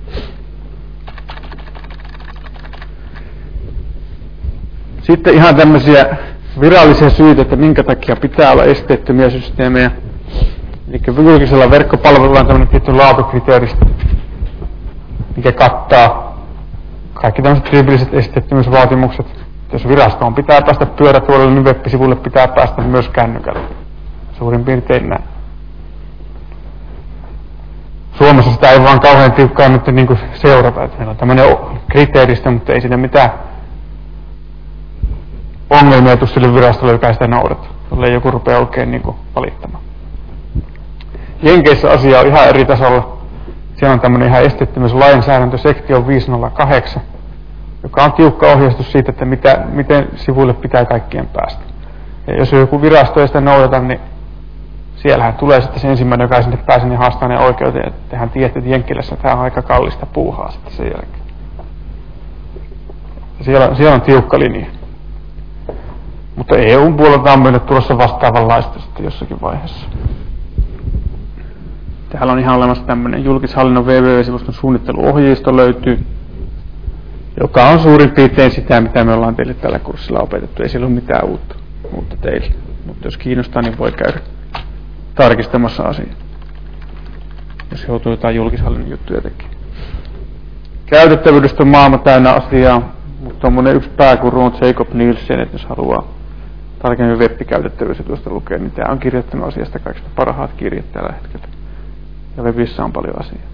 Sitten ihan tämmöisiä virallisia syitä, että minkä takia pitää olla esteettömiä systeemejä. Eli julkisella verkkopalvelulla on tämmöinen tietty laatukriteeristö, mikä kattaa kaikki tämmöiset tyypilliset esteettömyysvaatimukset. Jos virastoon pitää päästä pyörätuolelle, niin web-sivulle pitää päästä myös kännykällä. Suurin piirtein näin. Suomessa sitä ei vaan kauhean tiukkaan nyt niin kuin seurata. Että meillä on tämmöinen kriteeristö, mutta ei siinä mitään ongelmia tule sille virastolle, joka ei sitä noudata. Jollei joku rupeaa oikein niin kuin valittamaan. Jenkeissä asia on ihan eri tasolla. Siellä on tämmöinen ihan esteettömyyslainsäädäntö, sektio viisi nolla kahdeksan, joka on tiukka ohjeistus siitä, että mitä, miten sivuille pitää kaikkien päästä. Ja jos joku virasto ei sitä noudata, niin siellähän tulee sitten se ensimmäinen, joka ei sinne pääse, niin haastaa ne oikeuteen. Että tehän tiedätte, että Jenkkilässä tämä on aika kallista puuhaa sitten sen jälkeen. Siellä, siellä on tiukka linja. Mutta E U:n puolelta on meille tulossa vastaavanlaista sitten jossakin vaiheessa. Täällä on ihan olemassa tämmöinen julkishallinnon www-sivuston suunnitteluohjeisto löytyy, joka on suurin piirtein sitä, mitä me ollaan teille tällä kurssilla opetettu. Ei siellä ole mitään uutta, uutta teille. Mutta jos kiinnostaa, niin voi käydä tarkistamassa asiaa. jos joutuu jotain julkishallinnon juttuja tekemään. Käytettävyydestä on maailma täynnä asiaa, mutta tommonen yksi pääkuru on Jacob Nielsen, että jos haluaa tarkemmin web-käytettävyys tuosta lukea, niin tämä on kirjoittanut asiasta kaikista parhaat kirjat tällä hetkellä. Ja webissä on paljon asiaa.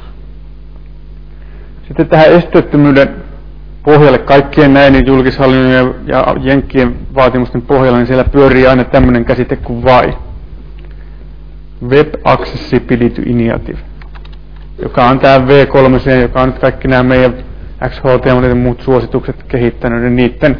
Sitten tähän esteettömyyden pohjalle, kaikkien näiden julkishallinnon ja jenkkien vaatimusten pohjalla, niin siellä pyörii aina tämmöinen käsite kuin V A I. Web Accessibility Initiative, joka on tämä V kolme, joka on nyt kaikki nämä meidän X H T M L ja muut suositukset kehittänyt, niin niiden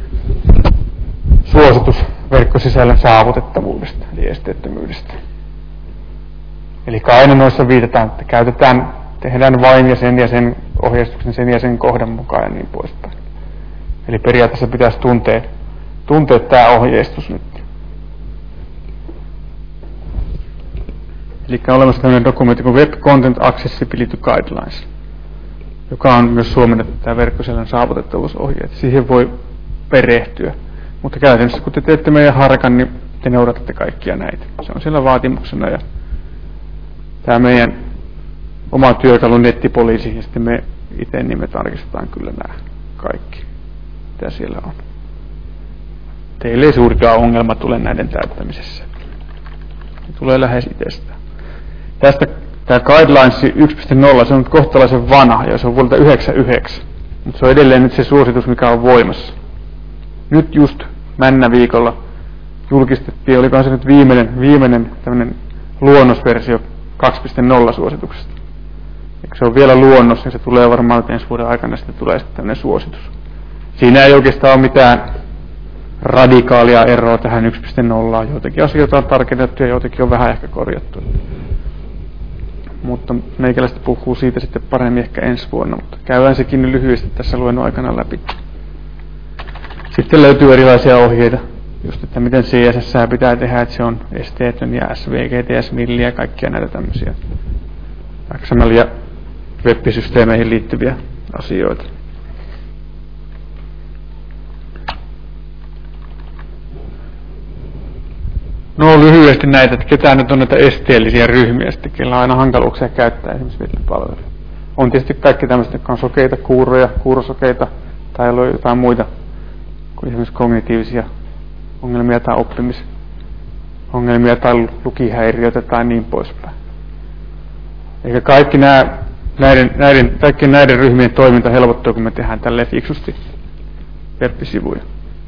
suositus verkkosisällön saavutettavuudesta, eli esteettömyydestä. Eli aina noissa viitataan, että käytetään, tehdään vain ja sen ja sen ohjeistuksen sen ja sen kohdan mukaan ja niin poispäin. Eli periaatteessa pitäisi tuntea, tuntea tämä ohjeistus nyt. Eli on olemassa tämmöinen dokumentti kuin Web Content Accessibility Guidelines, joka on myös suomennettu tämä verkkosisällön saavutettavuusohjeet. Siihen voi perehtyä. Mutta käytännössä kun te teette meidän harkan, niin te noudatatte kaikkia näitä. Se on siellä vaatimuksena ja tämä meidän oma työkalu nettipoliisi ja sitten me itse niin me tarkistetaan kyllä nämä kaikki, mitä siellä on. Teille ei suurikaan ongelma tule näiden täyttämisessä. Se tulee lähes itsestään. Tästä tämä Guidelines yksi piste nolla, se on kohtalaisen vanha ja se on vuodelta yhdeksänkymmentäyhdeksän. Mutta se on edelleen nyt se suositus, mikä on voimassa. Nyt just männä viikolla julkistettiin, olikohan se nyt viimeinen, viimeinen tämmöinen luonnosversio kaksi piste nolla suosituksesta. Eikö se on vielä luonnos ja se tulee varmaan ensi vuoden aikana sitten tulee sitten tämmöinen suositus. Siinä ei oikeastaan ole mitään radikaalia eroa tähän yksi piste nolla. Joitakin asioita on tarkennettu ja joitakin on vähän ehkä korjattu. Mutta meikäläistä puhuu siitä sitten paremmin ehkä ensi vuonna, mutta käydään sekin lyhyesti tässä luennon aikana läpi. Sitten löytyy erilaisia ohjeita, just että miten C S S pitää tehdä, että se on esteetön ja S V G, T S, Milli ja kaikkia näitä tämmöisiä X M L ja web-systeemeihin liittyviä asioita. No lyhyesti näitä, että ketään nyt on näitä esteellisiä ryhmiä, sitten kellä on aina hankaluuksia käyttää esimerkiksi web-palveluja. On tietysti kaikki tämmöiset, jotka on sokeita, kuuroja, kuurosokeita tai jotain muita kuin esimerkiksi kognitiivisia ongelmia tai oppimisongelmia tai lukihäiriöitä tai niin poispäin. Eikä kaikki nämä, näiden, näiden, kaikkien näiden ryhmien toiminta helpottuu, kun me tehdään tälleen fiksusti web-sivuja.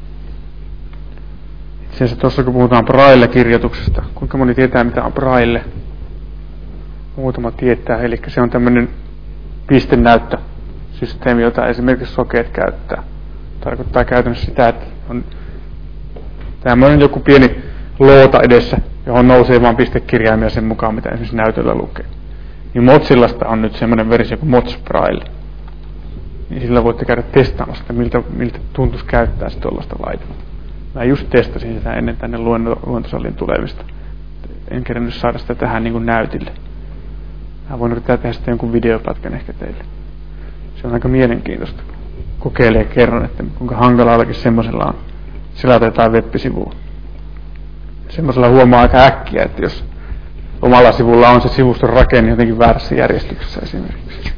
Itse asiassa tuossa kun puhutaan Braille-kirjoituksesta, kuinka moni tietää mitä on Braille? Muutama tietää, eli se on tämmöinen pistenäyttösysteemi, jota esimerkiksi sokeet käyttää. Tarkoittaa käytännössä sitä, että on tämmöinen joku pieni loota edessä, johon nousee vain pistekirjaimia sen mukaan, mitä esimerkiksi näytöllä lukee. Niin Mozillasta on nyt semmoinen versio kuin Moz Braille. Niin sillä voitte käydä testaamassa, että miltä, miltä tuntuisi käyttää sitten tuollaista laitetta. Mä just testasin sitä ennen tänne luontosalin tulemista. En kerännyt saada sitä tähän niin kuin näytille. Mä voin yrittää tehdä sitten jonkun videopätkän ehkä teille. Se on aika mielenkiintoista. Kokeilee ja kerron, että kuinka hankalaa olikin semmoisella on selata jotain web-sivua. Semmoisella huomaa aika äkkiä, että jos omalla sivulla on se sivuston rakenne jotenkin väärässä järjestyksessä esimerkiksi.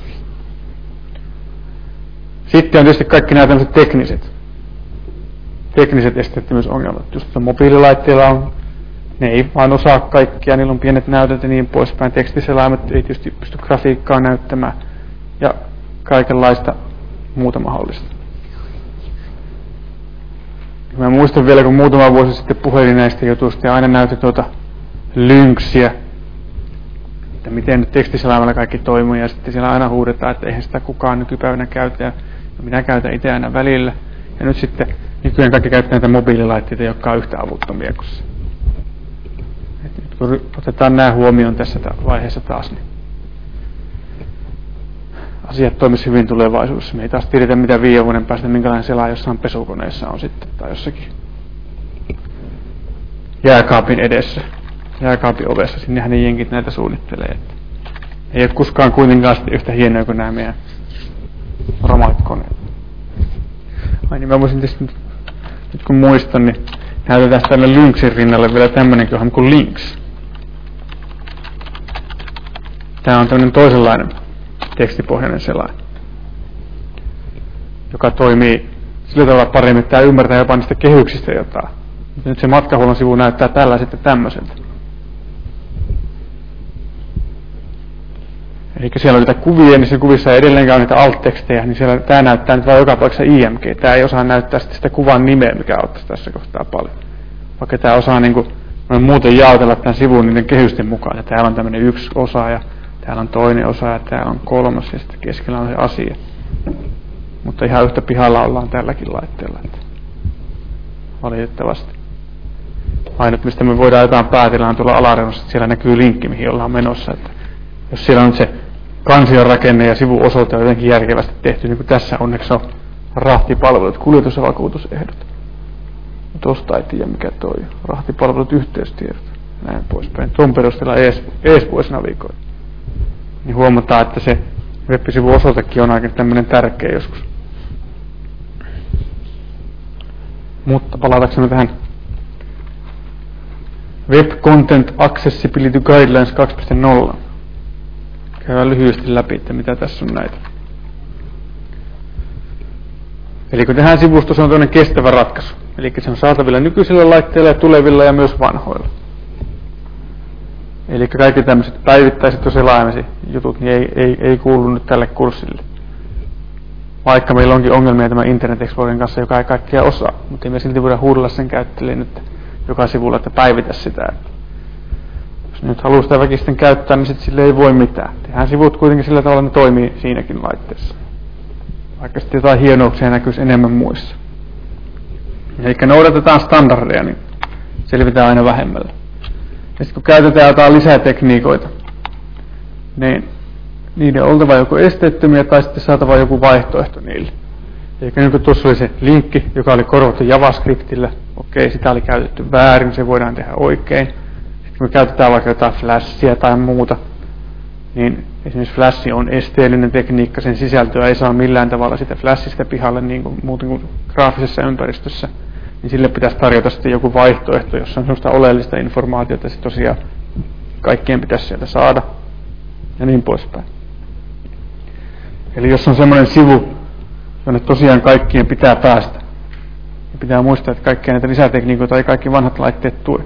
Sitten on tietysti kaikki nämä tämmöiset tekniset. Tekniset esteettömyysongelmat. Just mobiililaitteilla on, ne ei vaan osaa kaikkia, niillä on pienet näytöt ja niin poispäin. Tekstiselaimet ei tietysti pysty grafiikkaa näyttämään ja kaikenlaista muuta mahdollista. Mä muistan vielä, kun muutama vuosi sitten puhelin näistä jutuista ja aina näytti tuota lynksiä, että miten nyt tekstiselaimella kaikki toimii ja sitten siellä aina huudetaan, että eihän sitä kukaan nykypäivänä käytä ja minä käytän itse aina välillä. Ja nyt sitten nykyään kaikki käyttää näitä mobiililaitteita, jotka on yhtä avuttomia kuin se. Nyt kun otetaan nämä huomioon tässä vaiheessa taas, niin asiat toimisi hyvin tulevaisuudessa. Me ei taas tiedetä, mitä viiden vuoden päästä, minkälainen selaa jossain pesukoneessa on sitten, tai jossakin jääkaapin edessä, jääkaapin ovessa. Sinnehän ne jenkit näitä suunnittelee. Että ei ole koskaan kuitenkaan sitten yhtä hienoja kuin nämä meidän normaalit koneet. Ai niin, mä voisin tietysti, nyt kun muistan, niin näytetään tästä tälle Lynxin rinnalle vielä tämmöinenkin ohjelma kuin Lynx. Tämä on tämmöinen toisenlainen tekstipohjainen selain, joka toimii sillä tavalla paremmin, että tämä ymmärtää jopa niistä kehyksistä jotain. Nyt se matkahuollon sivu näyttää tällä sitten tämmöiseltä. Eli siellä on niitä kuvia, niin se kuvissa ei edelleenkään ole niitä alt-tekstejä, niin siellä tämä näyttää nyt vaan joka paikassa I M G. Tämä ei osaa näyttää sitä kuvan nimeä, mikä auttaisi tässä kohtaa paljon. Vaikka tämä osaa niin kuin, muuten jaotella tämän sivun niiden kehysten mukaan. Ja täällä on tämmöinen yksi osa ja täällä on toinen osa ja täällä on kolmas ja sitten keskellä on se asia. Mutta ihan yhtä pihalla ollaan tälläkin laitteella. Että valitettavasti. Ainut mistä me voidaan jotain päätellä on tuolla alareunassa, että siellä näkyy linkki mihin ollaan menossa. Että jos siellä on se kansion rakenne ja sivuosoite on jotenkin järkevästi tehty, niin kuin tässä onneksi on rahtipalvelut, kuljetus- ja vakuutusehdot. Tuosta ei tiedä mikä toi on. Rahtipalvelut, yhteystiedot, näin poispäin. Tuon perusteella ees, ees voisi navigoida. Niin huomataan, että se web-sivuosoitekin on aika tämmöinen tärkeä joskus. Mutta palataksemme tähän Web Content Accessibility Guidelines kaksi piste nolla. Käydään lyhyesti läpi, että mitä tässä on näitä. Eli kun tehdään sivusto, se on toinen kestävä ratkaisu. Eli se on saatavilla nykyisillä laitteilla ja tulevilla ja myös vanhoilla. Eli kaikki tämmöiset päivittäiset ja selaimesi jutut niin ei, ei, ei kuulu nyt tälle kurssille. Vaikka meillä onkin ongelmia tämän Internet Explorerin kanssa, joka ei kaikkea osaa. Mutta ei me silti voida huudella sen käyttäjille nyt joka sivulla, että päivitä sitä. Jos nyt haluaa sitä väkisten käyttää, niin sitten sille ei voi mitään. Tehdään sivut kuitenkin sillä tavalla, ne toimii siinäkin laitteessa. Vaikka sitten jotain hienouksia näkyisi enemmän muissa. Eli noudatetaan standardeja, niin selvitään aina vähemmällä. Ja sitten kun käytetään jotain lisätekniikoita, niin niiden on oltava joko esteettömiä tai sitten saatava joku vaihtoehto niille. Eli niin kuin tuossa oli se linkki, joka oli korvattu JavaScriptillä. Okei, sitä oli käytetty väärin, se voidaan tehdä oikein. Sitten kun me käytetään vaikka jotain flashia tai muuta, niin esimerkiksi flash on esteellinen tekniikka, sen sisältöä ei saa millään tavalla sitä flashista pihalle niin kuin muuten kuin graafisessa ympäristössä. Niin sille pitäisi tarjota sitten joku vaihtoehto, jossa on sellaista oleellista informaatiota, että se tosiaan kaikkien pitäisi sieltä saada ja niin poispäin. Eli jos on semmoinen sivu, jonne tosiaan kaikkien pitää päästä, niin pitää muistaa, että kaikkia näitä lisätekniikoita ei kaikki vanhat laitteet tue.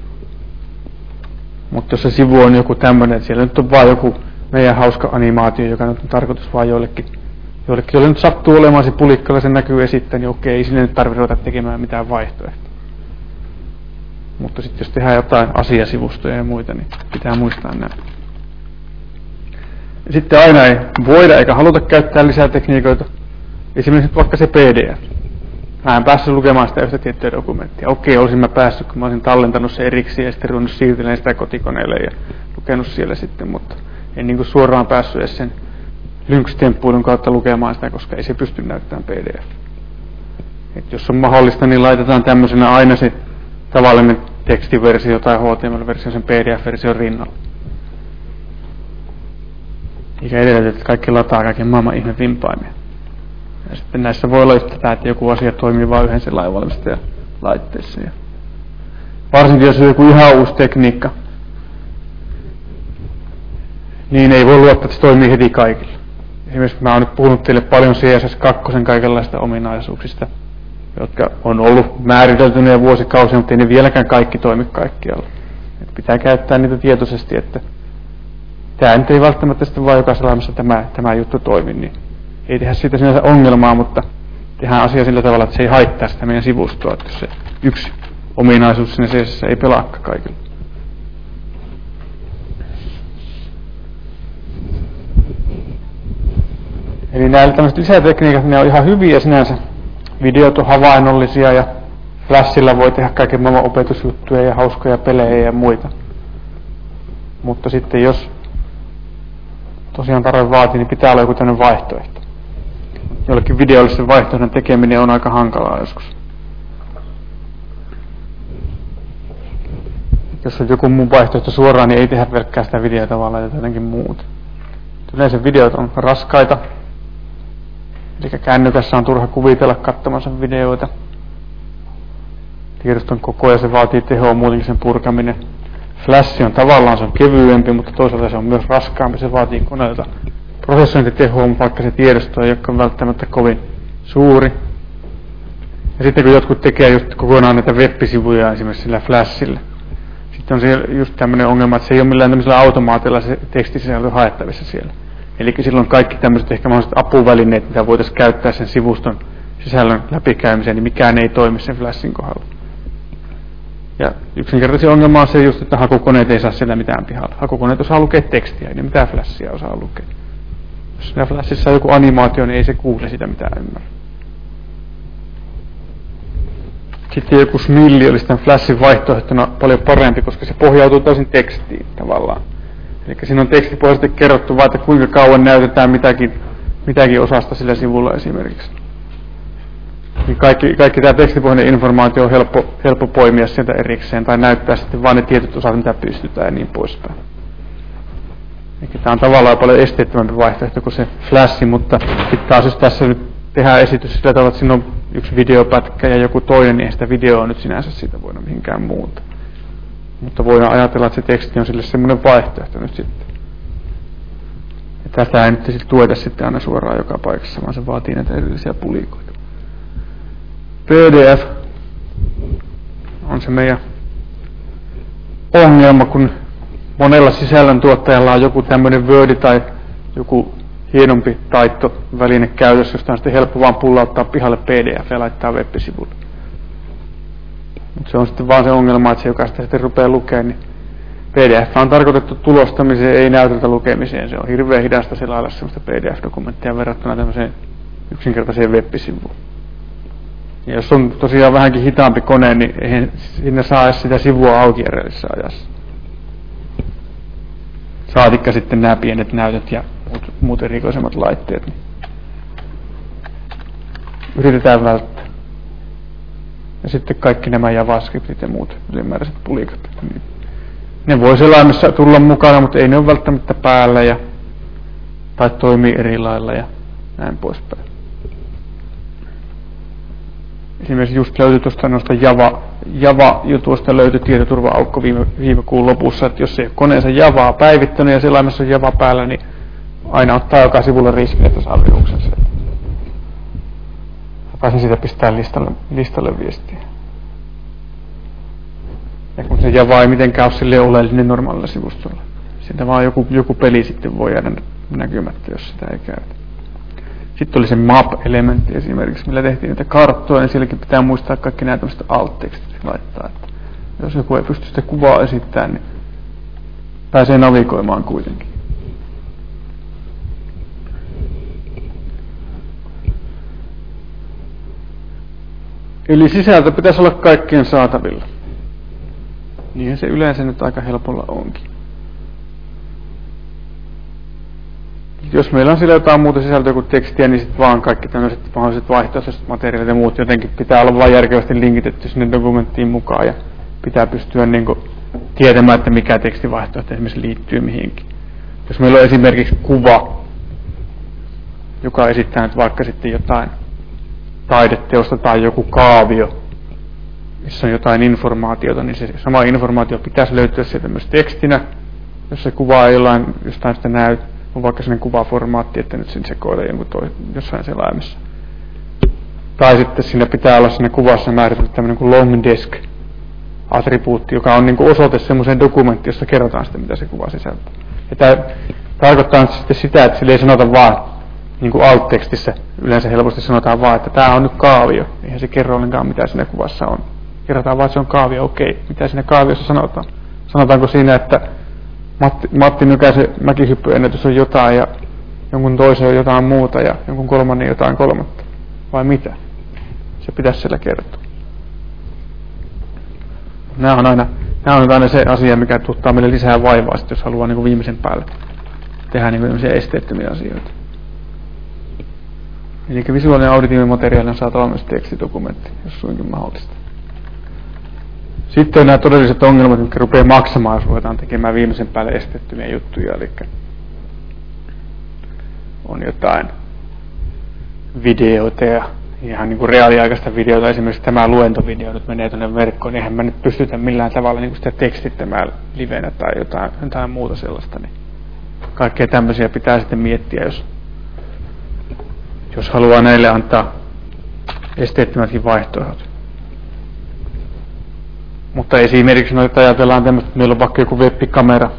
Mutta jos se sivu on joku tämmöinen, että siellä nyt on vaan joku meidän hauska animaatio, joka nyt on tarkoitus vaan joillekin, joillekin joille nyt sattuu olemaan se pulikkalla, se näkyy esittää, niin okei, ei sille nyt tarvitse ruveta tekemään mitään vaihtoehtoa. Mutta sitten jos tehdään jotain asiasivustoja ja muita, niin pitää muistaa nämä. Ja sitten aina ei voida eikä haluta käyttää lisää tekniikoita. Esimerkiksi vaikka se P D F. Mä en päässyt lukemaan sitä yhtä tiettyä dokumenttia. Okei, olisin mä päässyt, kun mä olisin tallentanut se erikseen ja sitten ruvennut siirtelemään sitä kotikoneelle ja lukenut siellä sitten, mutta en niin kuin suoraan päässyt edes sen lynx-temppuilun kautta lukemaan sitä, koska ei se pysty näyttämään P D F. Et jos on mahdollista, niin laitetaan tämmöisenä aina se tavallinen tekstiversio tai H T M L-versio sen P D F-version rinnalla. Eikä edellytä, että kaikki lataa kaiken maailman ihme vimpaimia. Ja sitten näissä voi olla yhtä, että joku asia toimii vain yhden sen lainvalmistajan laitteessa. Ja varsinkin jos on joku ihan uusi tekniikka, niin ei voi luottaa, että se toimii heti kaikille. Esimerkiksi mä oon nyt puhunut teille paljon C S S kaksi kaikenlaista ominaisuuksista, jotka on ollut määriteltyneet vuosikausia, mutta ei ne vieläkään kaikki toimi kaikkialla. Et pitää käyttää niitä tietoisesti, että tämä nyt ei välttämättä sitten vaan jokaisella elämässä tämä, tämä juttu toimi, niin ei tehdä siitä sinänsä ongelmaa, mutta tehdään asia sillä tavalla, että se ei haittaa sitä meidän sivustoa, että se yksi ominaisuus sinne C S S ei pelaakaan kaikille. Eli näillä tämmöiset lisätekniikat, ne on ihan hyviä sinänsä. Videot on havainnollisia ja Flashilla voi tehdä kaiken maailman opetusjuttuja ja hauskoja pelejä ja muita. Mutta sitten jos tosiaan tarve vaatii, niin pitää olla joku tämmöinen vaihtoehto. Jollekin videollisen vaihtoehdon tekeminen on aika hankalaa joskus. Jos on joku muu vaihtoehto suoraan, niin ei tehdä pelkkää sitä videota, vaan laitetaan jotenkin muuta. Yleensä videot on raskaita. Eli kännykässä on turha kuvitella katsomansa videoita. Tiedoston koko ja se vaatii tehoa muutenkin sen purkaminen. Flash on tavallaan se on kevyempi, mutta toisaalta se on myös raskaampi. Se vaatii koneelta prosessointitehoa, vaikka se tiedosto ei ole välttämättä kovin suuri. Ja sitten kun jotkut tekee just kokonaan näitä web-sivuja esimerkiksi sillä Flashilla, sitten on siellä just tämmöinen ongelma, että se ei ole millään tämmöisellä automaatilla se tekstisisältö haettavissa siellä. Eli silloin kaikki tämmöiset ehkä mahdolliset apuvälineet, mitä voitaisiin käyttää sen sivuston sisällön läpikäymiseen, niin mikään ei toimi sen Flashin kohdalla. Ja yksinkertaisen ongelma on se just, että hakukoneet ei saa siellä mitään pihalla. Hakukoneet osaa lukea tekstiä, ei ne mitään Flashia osaa lukea. Jos siinä Flashissa on joku animaatio, niin ei se kuule sitä mitään ymmärrä. Sitten joku Smilli olisi tämän Flashin vaihtoehtona paljon parempi, koska se pohjautuu täysin tekstiin tavallaan. Eli siinä on tekstipohjaisesti kerrottu vaan, että kuinka kauan näytetään mitäkin, mitäkin osasta sillä sivulla esimerkiksi. Niin kaikki, kaikki tämä tekstipohjainen informaatio on helppo, helppo poimia sieltä erikseen tai näyttää sitten vaan ne tietyt osat, mitä pystytään ja niin poispäin. Eli tämä on tavallaan paljon esteettömämpi vaihtoehto kuin se Flash, mutta sitten taas jos tässä nyt tehdään esitys sillä tavalla, että siinä on yksi videopätkä ja joku toinen, niin ei sitä videoa nyt sinänsä siitä voida mihinkään muuta. Mutta voidaan ajatella, että se teksti on sille semmoinen vaihtoehto nyt sitten. Ja tätä ei nyt sitten tueta sitten aina suoraan joka paikassa, vaan se vaatii näitä erillisiä pulikoita. P D F on se meidän ongelma, kun monella sisällöntuottajalla on joku tämmöinen Word tai joku hienompi taittoväline käytössä, josta on sitten helppo vaan pullauttaa pihalle P D F ja laittaa web-sivulle. Mutta se on sitten vaan se ongelma, että se, joka sitä sitten rupeaa lukemaan, niin P D F on tarkoitettu tulostamiseen, ei näytöltä lukemiseen. Se on hirveän hidasta selailla sellaista P D F-dokumenttia verrattuna tämmöiseen yksinkertaiseen web-sivuun. Ja jos on tosiaan vähänkin hitaampi kone, niin eihän sinne saa edes sitä sivua auki edellisessä ajassa. Saatikka sitten nämä pienet näytöt ja muut, muut erikoisemmat laitteet. Niin yritetään välttää. Ja sitten kaikki nämä JavaScriptit ja muut ylimääräiset pulikat. Niin ne voi selaimessa tulla mukana, mutta ei ne ole välttämättä päällä ja, tai toimii eri lailla ja näin poispäin. Esimerkiksi just löytyi tuosta noista Java, Java-jutuista löytyi tietoturva-aukko viime, viime kuun lopussa, että jos ei ole koneensa Javaa päivittänyt ja selaimessa on Java päällä, niin aina ottaa joka sivulle riskin, että saa viruksen sieltä. Pääsin siitä pistää listalle, listalle viestiä. Ja kun se Java ei mitenkään ole silleen oleellinen normaalilla sivustolla. Siitä vaan joku, joku peli sitten voi jäädä näkymättä, jos sitä ei käytä. Sitten oli se map-elementti esimerkiksi, millä tehtiin niitä karttoja, niin sielläkin pitää muistaa kaikki nämä tämmöiset alt-tekstit laittaa. Että jos joku ei pysty sitä kuvaa esittämään, niin pääsee navigoimaan kuitenkin. Eli sisältö pitäisi olla kaikkien saatavilla. Niinhän se yleensä nyt aika helpolla onkin. Jos meillä on sillä jotain muuta sisältöä kuin tekstiä, niin sitten vaan kaikki tämmöiset mahdolliset vaihtoehtoiset materiaalit ja muut jotenkin pitää olla vain järkevästi linkitetty sinne dokumenttiin mukaan ja pitää pystyä niin kuin tietämään, että mikä tekstivaihtoehto esimerkiksi liittyy mihinkin. Jos meillä on esimerkiksi kuva, joka esittää nyt vaikka sitten jotain taideteosta tai joku kaavio, missä on jotain informaatiota, niin se sama informaatio pitäisi löytyä sieltä myös tekstinä, jos se kuva ei jollain jostain sitä näy, on vaikka sellainen kuvaformaatti, että nyt sen sekoilee jonkun toi, jossain selaimessa. Tai sitten siinä pitää olla siinä kuvassa määritelty tämmöinen kuin long desk-attribuutti, joka on niin kuin osoite semmoiseen dokumenttiin, jossa kerrotaan sitä, mitä se kuva sisältää. Ja tämä tarkoittaa sitten sitä, että sille ei sanota vaan, niin kuin alt-tekstissä yleensä helposti sanotaan vaan, että tämä on nyt kaavio. Eihän se kerro ollenkaan, mitä siinä kuvassa on. Kerrotaan vaan, että se on kaavio. Okei, mitä siinä kaaviossa sanotaan? Sanotaanko siinä, että Matti, Matti Nykäsen mäkihyppyennätys on jotain ja jonkun toisen on jotain muuta ja jonkun kolmannen jotain kolmatta? Vai mitä? Se pitäisi siellä kertoa. Nämä on aina, nämä on aina se asia, mikä tuottaa meille lisää vaivaa, sit jos haluaa niin kuin viimeisen päälle tehdä niin kuin esteettömiä asioita. Eli visuaalinen auditiivinen materiaali on saatava myös tekstidokumentti, jos suinkin mahdollista. Sitten on nämä todelliset ongelmat, mitkä rupeaa maksamaan, jos ruvetaan tekemään viimeisen päälle esteettömiä juttuja. Eli on jotain videoita ja ihan niin kuin reaaliaikaista videota, esimerkiksi tämä luentovideo nyt menee tuonne verkkoon, niin eihän mä nyt pystytä millään tavalla niin kuin sitä tekstittämään livenä tai jotain, jotain muuta sellaista. Niin kaikkea tämmöisiä pitää sitten miettiä, jos, jos haluaa näille antaa esteettömätkin vaihtoehdot. Mutta esimerkiksi noita ajatellaan tämmöistä, että meillä on vaikka joku web-kamera.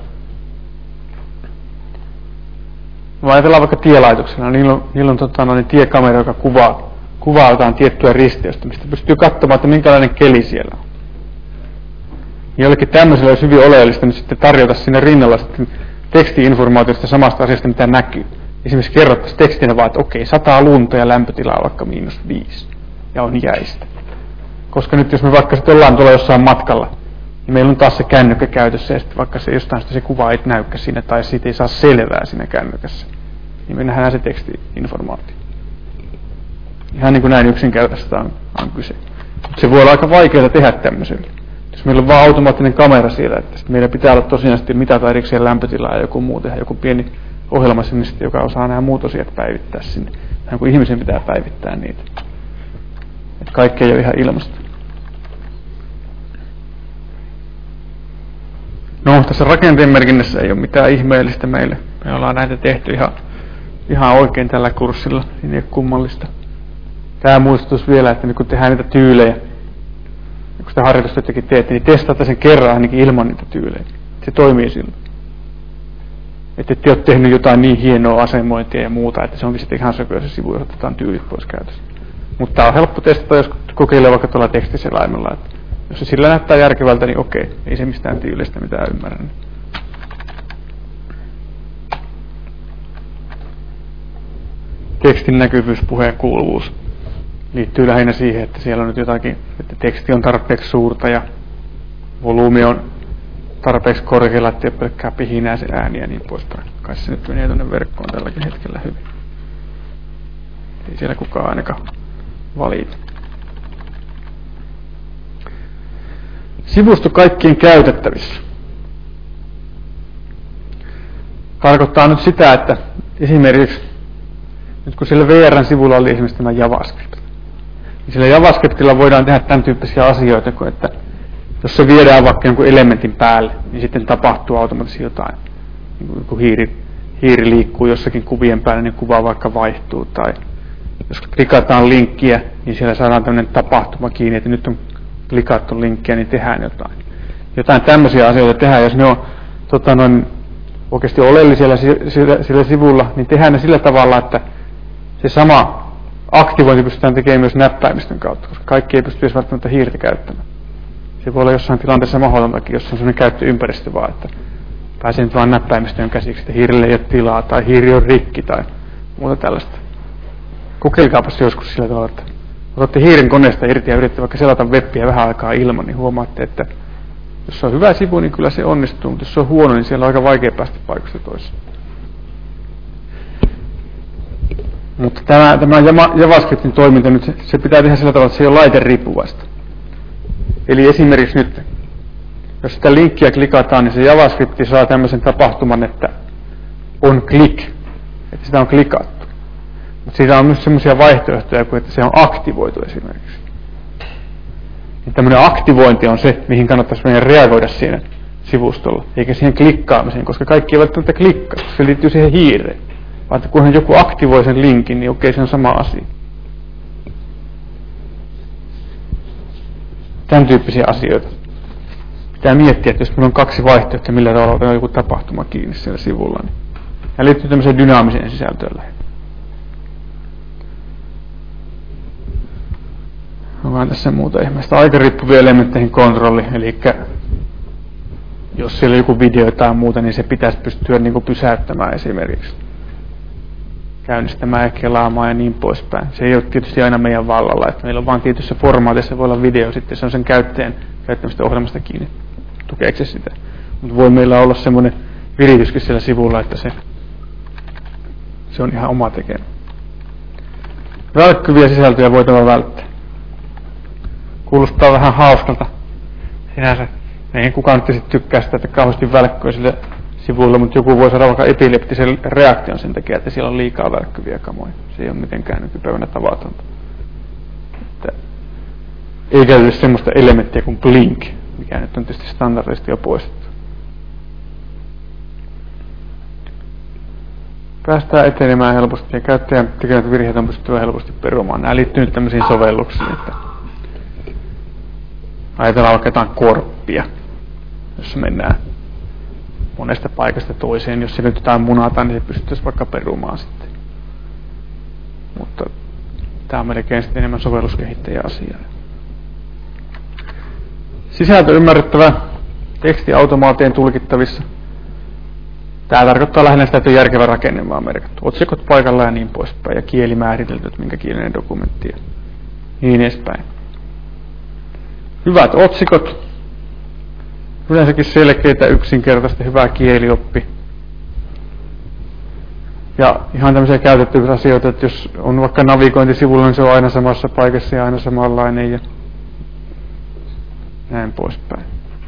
Me ajatellaan vaikka tielaitoksena, niillä on, niillä on tota, noin tiekamera, joka kuvaa, kuvaa jotain tiettyä risteystä, mistä pystyy katsomaan, että minkälainen keli siellä on. Jollekin tämmöisellä olisi hyvin oleellista nyt sitten tarjota sinne rinnalla sitten teksti-informaatiosta samasta asiasta, mitä näkyy. Esimerkiksi kerrottaisiin tekstinä vaan, että okei, sataa lunta ja lämpötila on vaikka miinus viisi ja on jäistä. Koska nyt jos me vaikka sitten ollaan tuolla jossain matkalla, niin meillä on taas se kännykkä käytössä ja sitten vaikka se jostain sitä se kuva ei näykkä siinä tai siitä ei saa selvää siinä kännykässä, niin me nähdään se teksti-informaatio. Ihan niin kuin näin yksinkertaisesti on, on kyse. Mutta se voi olla aika vaikeaa tehdä tämmöiselle. Jos meillä on vaan automaattinen kamera siellä, että meillä pitää olla tosiaan sitten mitata erikseen lämpötilaa ja joku muu tehdä, joku pieni ohjelma sinne sitten, joka osaa nämä muut asiat päivittää sinne. Vähän kuin ihmisen pitää päivittää niitä. Että kaikki ei ole ihan ilmasta. No, tässä rakenteen merkinnässä ei ole mitään ihmeellistä meille. Me ollaan näitä tehty ihan, ihan oikein tällä kurssilla, niin ei ole kummallista. Tämä muistutus vielä, että kun tehdään niitä tyylejä, kun sitä harjoitusta jotenkin teette, niin testaatte sen kerran ainakin ilman niitä tyylejä. Se toimii silloin. Että ette ole tehnyt jotain niin hienoa asemointia ja muuta, että se onkin sitten ihan sököä se sivu, jos otetaan tyylit pois käytöstä. Mutta tämä on helppo testata, jos kokeilee vaikka tuolla tekstiselaimella. Että jos se sillä näyttää järkevältä, niin okei, ei se mistään tyylistä mitään ymmärrä. Tekstin näkyvyys, puheen kuuluvuus liittyy lähinnä siihen, että siellä on nyt jotakin, että teksti on tarpeeksi suurta ja volyymi on tarpeeksi korkealla, ettei ole pelkkää pihinää se ääni ja niin poispäin. Kai se nyt menee tuonne verkkoon tälläkin hetkellä hyvin. Ei siellä kukaan ainakaan valita. Sivusto kaikkien käytettävissä. Tarkoittaa nyt sitä, että esimerkiksi nyt kun sillä V R:n sivulla oli esimerkiksi tämä JavaScript, niin sillä JavaScriptilla voidaan tehdä tämän tyyppisiä asioita, kuin että jos se viedään vaikka jonkun elementin päälle, niin sitten tapahtuu automaattisesti jotain. Niin kun hiiri, hiiri liikkuu jossakin kuvien päällä, niin kuva vaikka vaihtuu. Tai jos klikataan linkkiä, niin siellä saadaan tämmöinen tapahtuma kiinni, että nyt on klikattu linkkiä, niin tehdään jotain. Jotain tämmöisiä asioita tehdään, jos ne on tota, noin, oikeasti oleellisia sillä, sillä sivulla, niin tehdään ne sillä tavalla, että se sama aktivointi pystytään tekemään myös näppäimistön kautta, koska kaikki ei pysty edes välttämättä hiirtä käyttämään. Se voi olla jossain tilanteessa mahdotontakin, jos on sellainen käyttöympäristö vaan, että pääsee nyt vaan näppäimistöön käsiksi, että hiirille ei ole tilaa, tai hiiri on rikki, tai muuta tällaista. Kokeilkaapas joskus sillä tavalla, että otatte hiiren koneesta irti ja yritätte vaikka selata webbiä vähän aikaa ilman, niin huomaatte, että jos se on hyvä sivu, niin kyllä se onnistuu, mutta jos se on huono, niin siellä on aika vaikea päästä paikasta toiseen. Mutta tämä, tämä JavaScriptin toiminta nyt, se, se pitää tehdä sillä tavalla, että se ei ole laite-riippuvaista. Eli esimerkiksi nyt, jos sitä linkkiä klikataan, niin se JavaScript saa tämmöisen tapahtuman, että on click, että sitä on klikattu. Mutta siitä on myös semmoisia vaihtoehtoja, kuin että se on aktivoitu esimerkiksi. Niin tämmöinen aktivointi on se, mihin kannattaisi meidän reagoida siinä sivustolla, eikä siihen klikkaamiseen, koska kaikki ei välttämättä klikkaa, se liittyy siihen hiireen. Vaan että kunhan joku aktivoi sen linkin, niin okei, se on sama asia. Tämän tyyppisiä asioita. Pitää miettiä, että jos meillä on kaksi vaihtoehtoa, millä tavalla on joku tapahtuma kiinni siellä sivulla, niin tämä liittyy tämmöiseen dynaamiseen sisältöön lähinnä. Onkaan tässä muuta ihmeistä. Aika riippuvia elementteihin kontrolli, eli jos siellä on joku video tai muuta, niin se pitäisi pystyä niin kuin pysäyttämään esimerkiksi. Käynnistämään ja kelaamaan ja niin poispäin. Se ei ole tietysti aina meidän vallalla, että meillä on vain tietyssä formaatissa voi olla video, sitten se on sen käyttäjän käyttämistä ohjelmasta kiinni. Tukeeko se sitä? Mutta voi meillä olla semmoinen virityskin siellä sivulla, että se, se on ihan oma tekemä. Välkkyviä sisältöjä voitava välttää. Kuulostaa vähän hauskalta. Sinänsä ei kukaan nyt sitten tykkää sitä, että kauheasti välkkyä sille sivuilla, mutta joku voi saada vaikka epileptisen reaktion sen takia, että siellä on liikaa välkkyviä kamoja. Se ei ole mitenkään nykypäivänä tavatonta. ei käytetä semmoista elementtiä kuin blink, mikä nyt on tietysti standardisti jo poistettu. Päästään etenemään helposti ja käyttäjän tekemät virheet on pystyttävä helposti perumaan. Nämä liittyy nyt tämmöisiin sovelluksiin, että ajatellaan vaikka jotain korppia, jossa mennään monesta paikasta toiseen. Jos se nyt jotain munataan, niin se pystyttäisiin vaikka perumaan sitten. Mutta tämä on melkein sitten enemmän sovelluskehittäjä asiaa. Sisältö ymmärrettävä, teksti automaatien tulkittavissa. Tämä tarkoittaa lähinnä sitä, että on järkevä rakenne vaan merkattu. Otsikot paikalla ja niin poispäin. Ja kieli määritelty, että minkä kielinen dokumentti ja niin edespäin. Hyvät otsikot. Yleensäkin selkeitä, yksinkertaista, hyvä kielioppi. Ja ihan tämmöisiä käytettäviä asioita, että jos on vaikka navigointisivulla, niin se on aina samassa paikassa ja aina samanlainen ja näin poispäin.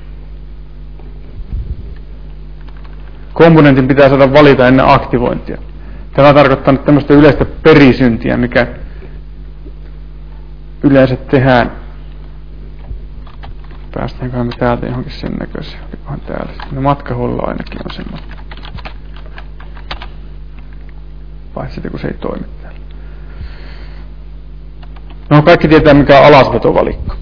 Komponentin pitää saada valita ennen aktivointia. Tämä tarkoittaa nyt tämmöistä yleistä perisyntiä, mikä yleensä tehdään. Päästäänkö me täältä johonkin sen näköisiä? Olikohan täällä? No matkahuollo ainakin on semmoinen. Paitsi sitten kun se ei toimi täällä. No kaikki tietää mikä on alasvetovalikko.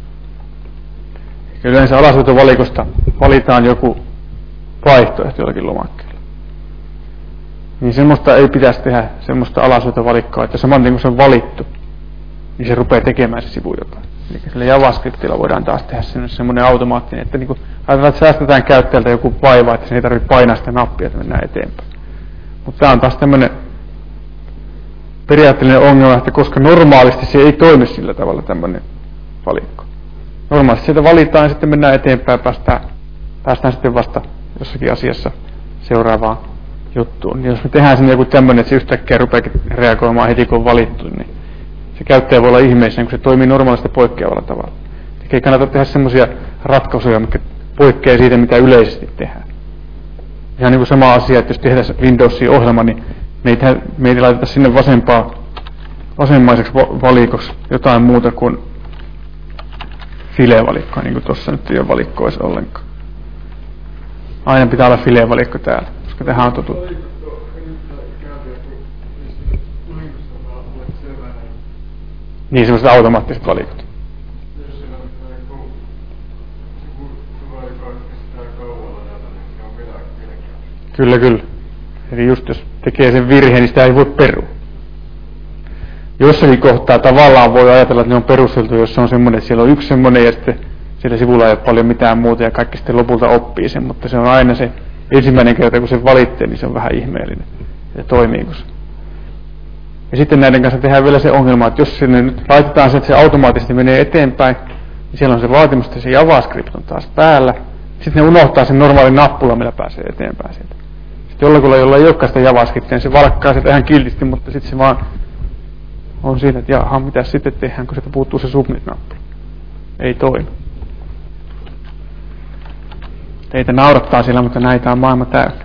Yleensä alasvetovalikosta valitaan joku vaihtoehto jollakin lomakkeella. Niin semmoista ei pitäisi tehdä, semmoista alasvetovalikkoa, että saman kun se on valittu, niin se rupeaa tekemään se sivu jotain. Eli sillä JavaScriptilla voidaan taas tehdä semmoinen automaattinen, että niin ajatellaan, että säästetään käyttäjältä joku vaiva, että sen ei tarvitse painaa sitä nappia, että mennään eteenpäin. Mutta tämä on taas tämmöinen periaatteellinen ongelma, että koska normaalisti se ei toimi sillä tavalla tämmöinen valikko. Normaalisti sieltä valitaan ja sitten mennään eteenpäin ja päästään, päästään sitten vasta jossakin asiassa seuraavaan juttuun. Niin jos me tehdään sinne joku tämmöinen, että se yhtäkkiä rupeakin reagoimaan heti kun on valittu, niin se käyttäjä voi olla ihmeissään, kun se toimii normaalista poikkeavalla tavalla. Eli ei kannata tehdä semmoisia ratkaisuja, mitkä poikkeaa siitä, mitä yleisesti tehdään. Ihan niin kuin sama asia, että jos tehdään Windowsin ohjelma, niin me ei, tehdä, me ei laiteta sinne vasempaa, vasemmaiseksi valikoksi jotain muuta kuin file-valikkoa, niin kuin tuossa nyt ei ole valikkoa edes ollenkaan. Aina pitää olla file-valikko täällä, koska tähän on totuttu. Niin, semmoiset automaattiset valikot. Kyllä, kyllä. Eli just jos tekee sen virheen, niin sitä ei voi perua. Jossakin kohtaa tavallaan voi ajatella, että ne on perusteltu, jos on semmoinen, että siellä on yksi semmoinen ja sitten siellä sivulla ei ole paljon mitään muuta ja kaikki sitten lopulta oppii sen, mutta se on aina se ensimmäinen kerta, kun se valitsee, niin se on vähän ihmeellinen. Ja toimiiko se. Ja sitten näiden kanssa tehdään vielä se ongelma, että jos sinne nyt laitetaan se, että se automaattisesti menee eteenpäin, niin siellä on se vaatimus, että se JavaScript on taas päällä. Sitten ne unohtaa sen normaalin nappula, millä pääsee eteenpäin sieltä. Sitten jollakulla, jolla ei olekaan sitä JavaScriptia, niin se valkkaa sitä ihan kiltisti, mutta sitten se vaan on siinä, että jaha, mitä sitten tehdään, kun sieltä puuttuu se submit-nappula. Ei toimi. Teitä naurattaa siellä, mutta näitä on maailma täynnä.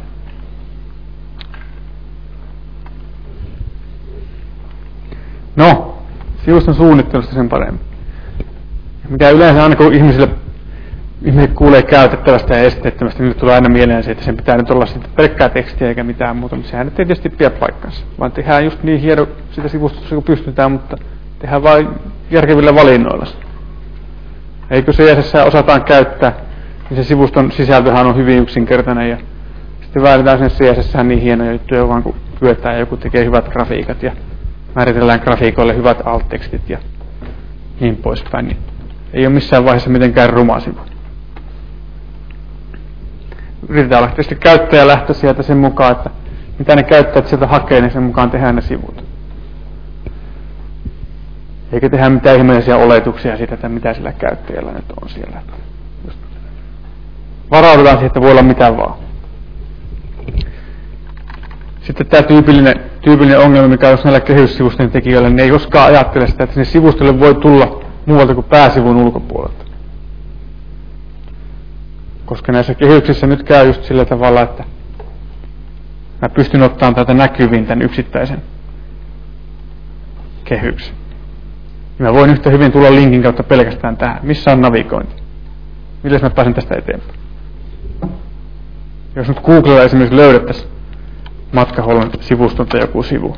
No, sivuston suunnittelusta sen paremmin. Mikä yleensä aina kun ihmisille, ihmiset kuulee käytettävästä ja esteettömästä, niin tulee aina mieleen se, että sen pitää nyt olla sitten pelkkää tekstiä eikä mitään muuta, mutta sehän nyt ei tietysti pidä paikkansa. Vaan tehdään just niin hieno sitä sivustossa kun pystytään, mutta tehdään vain järkevillä valinnoilla. Eikö C S S osataan käyttää, niin se sivuston sisältöhän on hyvin yksinkertainen ja sitten väännetään sen C S S niin hienoja juttuja, vaan kun kyetään ja joku tekee hyvät grafiikat ja määritellään grafiikoille hyvät alt-tekstit ja niin poispäin. Niin ei ole missään vaiheessa mitenkään ruma sivu. Yritetään olla tietysti käyttäjälähtö sieltä sen mukaan, että mitä ne käyttäjät sieltä hakee, niin sen mukaan tehdään ne sivut. Eikä tehdä mitään ihmeellisiä oletuksia siitä, että mitä sillä käyttäjällä nyt on siellä. Just varaudutaan siihen, että voi olla mitä vaan. Sitten tämä tyypillinen, tyypillinen ongelma, mikä on näillä kehyssivustojen tekijöillä, niin ne ei koskaan ajattele sitä, että sinne sivustolle voi tulla muualta kuin pääsivun ulkopuolelta. Koska näissä kehyksissä nyt käy just sillä tavalla, että mä pystyn ottamaan täältä näkyviin tämän yksittäisen kehyksen. Mä voin yhtä hyvin tulla linkin kautta pelkästään tähän. Missä on navigointi? Milles mä pääsen tästä eteenpäin? Jos nyt Googlella esimerkiksi löydettäisiin Matkahuollon sivustolta joku sivu.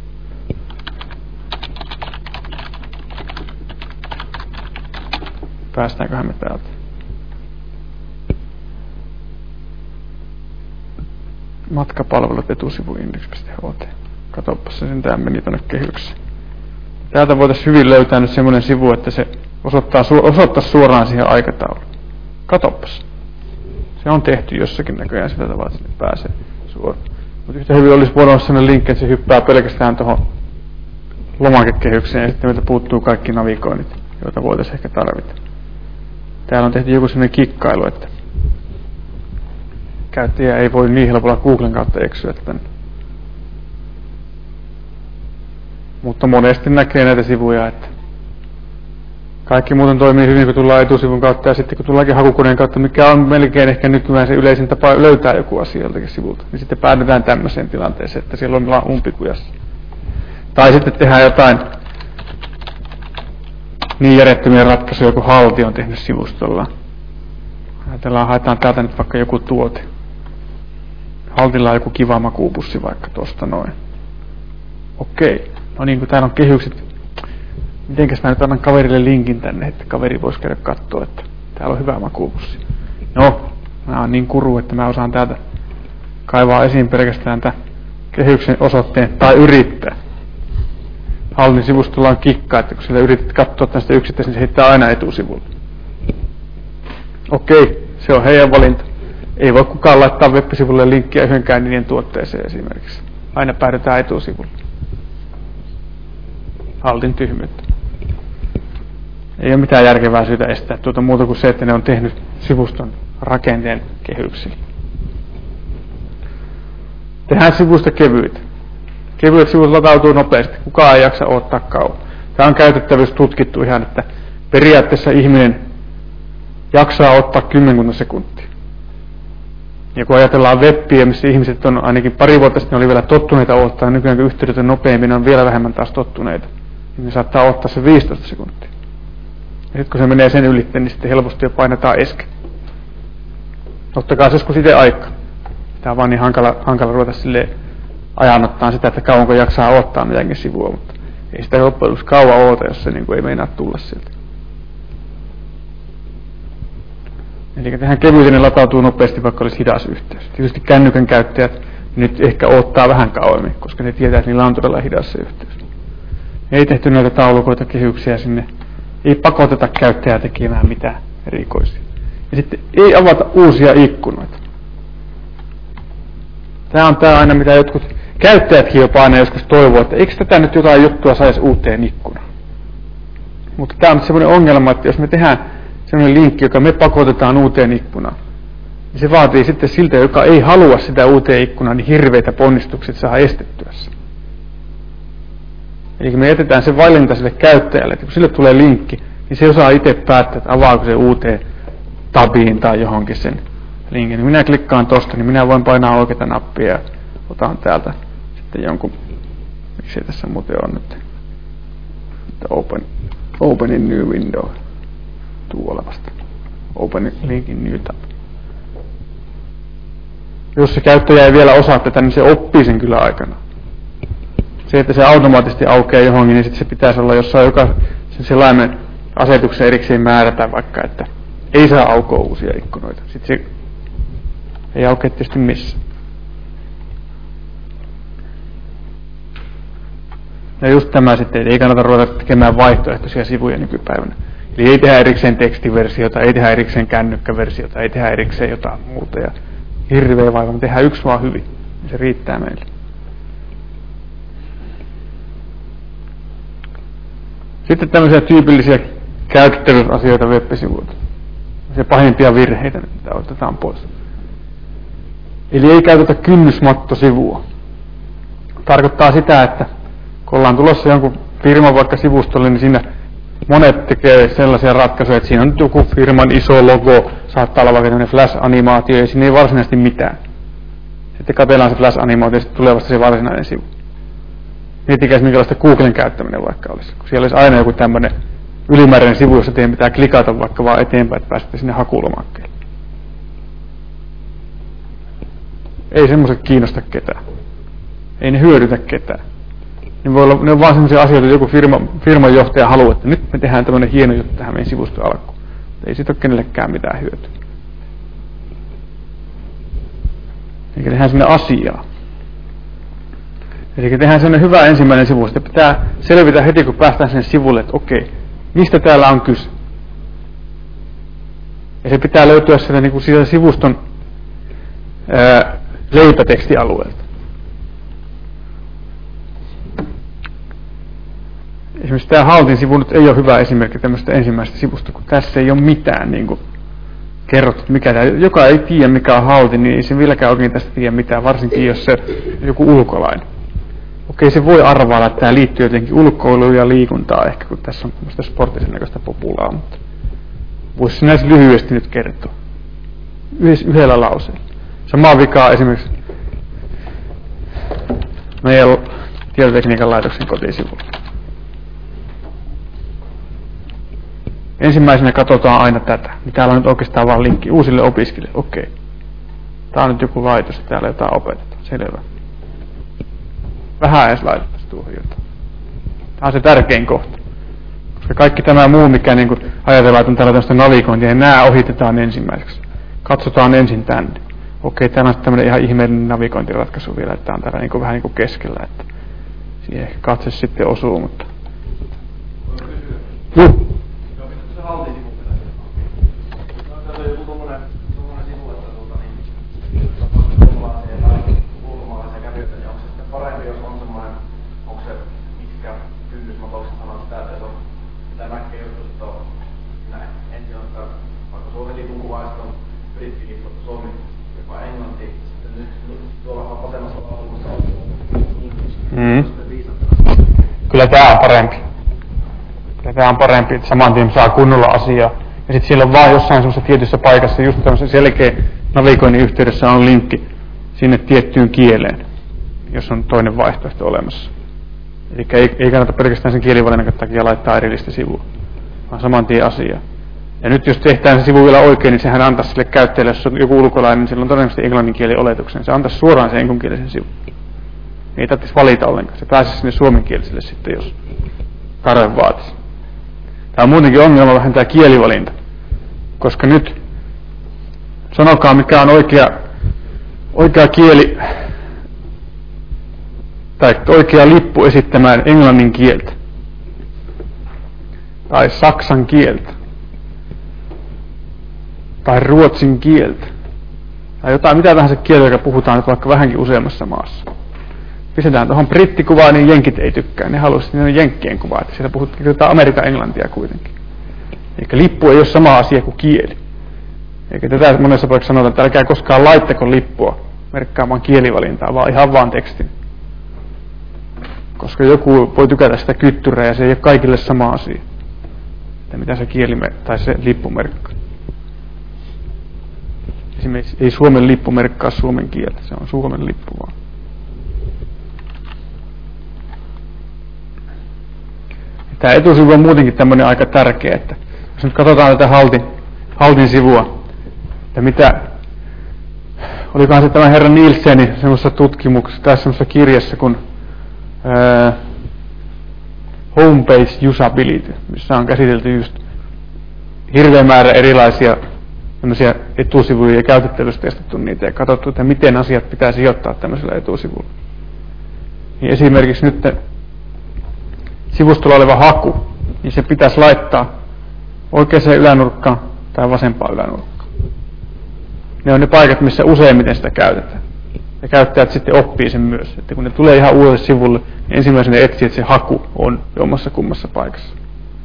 Päästäänköhän me täältä? Matkapalvelut etusivu index piste h t. Katoppas se sentään meni tonne kehykseen. Täältä voitaisiin hyvin löytää nyt semmoinen sivu, että se osoittaa, osoittaa suoraan siihen aikatauluun. Katoppas. Se on tehty jossakin näköjään sillä tavalla, että sinne pääsee suoraan. Mutta yhtä hyvin olisi voinut olla sellainen linkki, että se hyppää pelkästään tuohon lomakekehykseen ja sitten meiltä puuttuu kaikki navigoinnit, joita voitaisiin ehkä tarvita. Täällä on tehty joku sellainen kikkailu, että käyttäjä ei voi niin helpolla Googlen kautta eksyä tänne. Mutta monesti näkee näitä sivuja, että kaikki muuten toimii hyvin, kun tullaan etusivun kautta ja sitten kun tullaankin hakukoneen kautta, mikä on melkein ehkä nykyään se yleisin tapa löytää joku asia joltakin sivulta, niin sitten päädytään tämmöiseen tilanteeseen, että siellä on umpikujassa. Tai sitten tehdään jotain niin järjettömiä ratkaisuja, kuin Halti on tehnyt sivustollaan. Ajatellaan, haetaan täältä nyt vaikka joku tuote. Haltilla on joku kiva makuupussi vaikka tosta noin. Okei, no niin, kun täällä on kehykset. Mitenkäs mä nyt annan kaverille linkin tänne, että kaveri voisi käydä katsoa, että täällä on hyvä makuupussi. No, mä oon niin kuru, että mä osaan täältä kaivaa esiin pelkästään tämän kehyksen osoitteen tai yrittää. Haltin sivustolla on kikka, että kun sillä yrität katsoa tästä yksittäistä, niin se heittää aina etusivulle. Okei, se on heidän valinta. Ei voi kukaan laittaa web-sivulle linkkiä yhdenkään niiden tuotteeseen esimerkiksi. Aina päädytään etusivulle. Haltin tyhmyyttä. Ei ole mitään järkevää syytä estää tuota muuta kuin se, että ne on tehnyt sivuston rakenteen kehyksillä. Tehdään sivusta kevyitä. Kevyet sivut latautuu nopeasti. Kukaan ei jaksa odottaa kauan. Tämä on käytettävyys tutkittu ihan, että periaatteessa ihminen jaksaa ottaa kymmenkunta sekuntia. Ja kun ajatellaan webbiä, missä ihmiset on ainakin pari vuotta sitten oli vielä tottuneita odottaa, nykyään kun yhteydet on nopeammin, ne on vielä vähemmän taas tottuneita. Niin ne saattaa ottaa se viisitoista sekuntia. Ja sitten kun se menee sen ylitte, niin sitten helposti jo painetaan eske. Ottakaa se joskus itse aika. Tämä on vaan niin hankala, hankala ruveta silleen ajanottaa sitä, että kauanko jaksaa odottaa mitäkin sivua, mutta ei sitä loppujen lopuksi kauan oota, jos se niin kuin ei meinaa tulla sieltä. Eli tähän kevyiten latautuu nopeasti, vaikka olisi hidas yhteys. Tietysti kännykän käyttäjät nyt ehkä odottaa vähän kauemmin, koska ne tietää, että niillä on todella hidas se yhteys. Ei tehty näitä taulukoita, kehyksiä sinne. Ei pakoteta käyttäjää tekemään mitään erikoisia. Ja sitten ei avata uusia ikkunoita. Tämä on tämä aina, mitä jotkut käyttäjätkin jopa aina joskus toivoo, että eikö tätä nyt jotain juttua saisi uuteen ikkunaan. Mutta tämä on nyt semmoinen ongelma, että jos me tehdään semmoinen linkki, joka me pakotetaan uuteen ikkunaan, niin se vaatii sitten siltä, joka ei halua sitä uuteen ikkunaan, niin hirveitä ponnistukset saa estettyä sen. Eli me jätetään se valinta sille käyttäjälle, että kun sille tulee linkki, niin se osaa itse päättää, että avaako se uuteen tabiin tai johonkin sen linkin. Niin minä klikkaan tosta, niin minä voin painaa oikeita nappia ja otan täältä sitten jonkun, miksi tässä muuten on nyt, open, open in new window, tuolla vasta, open link in new tab. Jos se käyttäjä ei vielä osaa tätä, niin se oppii sen kyllä aikana. Se, että se automaattisesti aukeaa johonkin, niin sitten se pitäisi olla jossain joka sen sellainen asetuksen erikseen määrätä vaikka, että ei saa aukoa uusia ikkunoita. Sitten se ei aukea tietysti missään. Ja just tämä sitten, ei kannata ruveta tekemään vaihtoehtoisia sivuja nykypäivänä. Eli ei tehdä erikseen tekstiversiota, ei tehdä erikseen kännykkäversiota, ei tehdä erikseen jotain muuta. Ja hirveä vaiva, me tehdään yksi vaan hyvin. Se riittää meille. Sitten tämmöisiä tyypillisiä käytettävyysasioita web-sivuilta. Se pahimpia virheitä, mitä otetaan pois. Eli ei käytetä kynnysmattosivua. Tarkoittaa sitä, että kun ollaan tulossa jonkun firman vaikka sivustolle, niin siinä monet tekee sellaisia ratkaisuja, että siinä on nyt joku firman iso logo, saattaa olla vaikka tämmöinen flash-animaatio, ja siinä ei varsinaisesti mitään. Sitten katsellaan se flash-animaatio, ja sitten tulee vasta se varsinainen sivu. miettikäs minkälaista Googlen käyttäminen vaikka olisi. Kun siellä olisi aina joku tämmöinen ylimääräinen sivu, jossa teidän pitää klikata vaikka vaan eteenpäin, että pääsette sinne hakulomakkeelle. Ei semmoiset kiinnosta ketään. Ei ne hyödytä ketään. Ne, voi olla, ne on vaan semmoisia asioita, että joku firma, firman johtaja haluaa, että nyt me tehdään tämmöinen hieno juttu tähän meidän sivuston alkuun. Ei siitä ole kenellekään mitään hyötyä. Eikä tehdään semmoinen asiaa. Eli tehdään semmoinen hyvä ensimmäinen sivu. Sitten pitää selvitä heti, kun päästään sinne sivulle, että okei, mistä täällä on kyse. Ja se pitää löytyä sieltä, niin kuin sieltä sivuston ää, leipätekstialueelta. Esimerkiksi tämä Haltin sivu nyt ei ole hyvä esimerkki tämmöistä ensimmäisestä sivusta, kun tässä ei ole mitään niin kuin kerrottu, mikä tämä, joka ei tiedä mikä on Haltin, niin ei se vieläkään oikein tästä tiedä mitään, varsinkin jos se on joku ulkolainen. Okei, se voi arvailla, että tämä liittyy jotenkin ulkoiluun ja liikuntaan ehkä, kun tässä on tämmöistä sporttisen näköistä populaa, mutta voisi näissä lyhyesti nyt kertoa. Yhdessä, yhdellä lauseella. Samaa vikaa esimerkiksi meidän tietotekniikan laitoksen kotisivulla. Ensimmäisenä katsotaan aina tätä. Täällä on nyt oikeastaan vain linkki uusille opiskelijoille. Okei. Tää on nyt joku laitos, että täällä jotain opetetaan. Selvä. Vähän edes laitettaisiin tuohon jotain. Tämä on se tärkein kohta. Koska kaikki tämä muu, mikä niin ajatellaan, että on täällä tämmöistä navigointia, niin nämä ohitetaan ensimmäiseksi. Katsotaan ensin tänne. Okei, täällä on tämmöinen ihan ihmeellinen navigointiratkaisu vielä, että tämä on täällä niin vähän niin kuin keskellä. Että siihen ehkä katse sitten osuu, mutta... Juh. Haltin sivu pitäisi olla. Tässä on joku tommonen, tommonen sivu, että tuota niin, suomalaisia tai ulkomaalaisia kävijöitä, niin onko se sitten parempi, jos on semmoinen, onko se, mitkä kynnysmatokset sanoo sitä, että se on mitä mäkkiä juttu, että on näin. Ensin on sitä, vaikka Suomen lipukuva, ja sitten on brittilippu, Suomi, jopa englanti, sitten nyt, nyt tuolla vasemmassa laulussa on English. Mm. Kyllä tää on parempi. Ja tämä on parempi, että saman tien saa kunnolla asiaa. Ja sitten siellä on vaan jossain semmoisessa tietyssä paikassa, just tämmöisen selkeä navigoinnin yhteydessä on linkki sinne tiettyyn kieleen, jos on toinen vaihtoehto olemassa. Eli ei, ei kannata pelkästään sen kielivalinnan takia laittaa erillistä sivua, vaan saman tien asiaa. Ja nyt jos tehdään se sivu vielä oikein, niin sehän antaisi sille käyttäjälle, jos on joku ulkolainen, niin sillä on todennäköisesti englanninkielen oletuksen. Se antaisi suoraan sen englanninkielisen sivun. Ei tarvitsisi valita ollenkaan. Se pääsisi sinne suomenkieliselle sitten, jos tarve vaatisi. Tämä on muutenkin ongelma vähän tämä kielivalinta, koska nyt sanokaa mikä on oikea, oikea kieli tai oikea lippu esittämään englannin kieltä tai saksan kieltä tai ruotsin kieltä tai jotain mitä tahansa kieltä, joka puhutaan nyt vaikka vähänkin useammassa maassa. Pistetään tuohon brittikuvaan, niin jenkit ei tykkää. Ne haluaisivat, että ne on jenkkien kuvaa, että siellä puhutaan Amerikan englantia kuitenkin. Eikä lippu ei ole sama asia kuin kieli. Eikä tätä monessa paikassa sanotaan, että älkää koskaan laittako lippua merkkaamaan kielivalintaa, vaan ihan vaan tekstin. Koska joku voi tykätä sitä kyttyrää ja se ei ole kaikille sama asia. Että mitä se kieli tai se lippu merkkaa. Esimerkiksi ei Suomen lippu merkkaa suomen kieltä, se on Suomen lippu vaan. Tämä etusivu on muutenkin tämmöinen aika tärkeä, että jos nyt katsotaan tätä Haltin, Haltin sivua, että mitä, olikohan se tämä herra Nielsenin semmoisessa tutkimuksessa tai semmoisessa kirjassa kuin ää, Homepage Usability, missä on käsitelty just hirveä määrä erilaisia tämmöisiä etusivuja ja käytettävyys testattu niitä ja katsottu, että miten asiat pitää sijoittaa tämmöisellä etusivulla. Niin esimerkiksi nyt sivustolla oleva haku, niin se pitäisi laittaa oikeaan ylänurkkaan tai vasempaan ylänurkkaan. Ne on ne paikat, missä useimmiten sitä käytetään. Ja käyttäjät sitten oppii sen myös, että kun ne tulee ihan uudelle sivulle, niin ensimmäisenä etsii, että se haku on jommassa kummassa paikassa.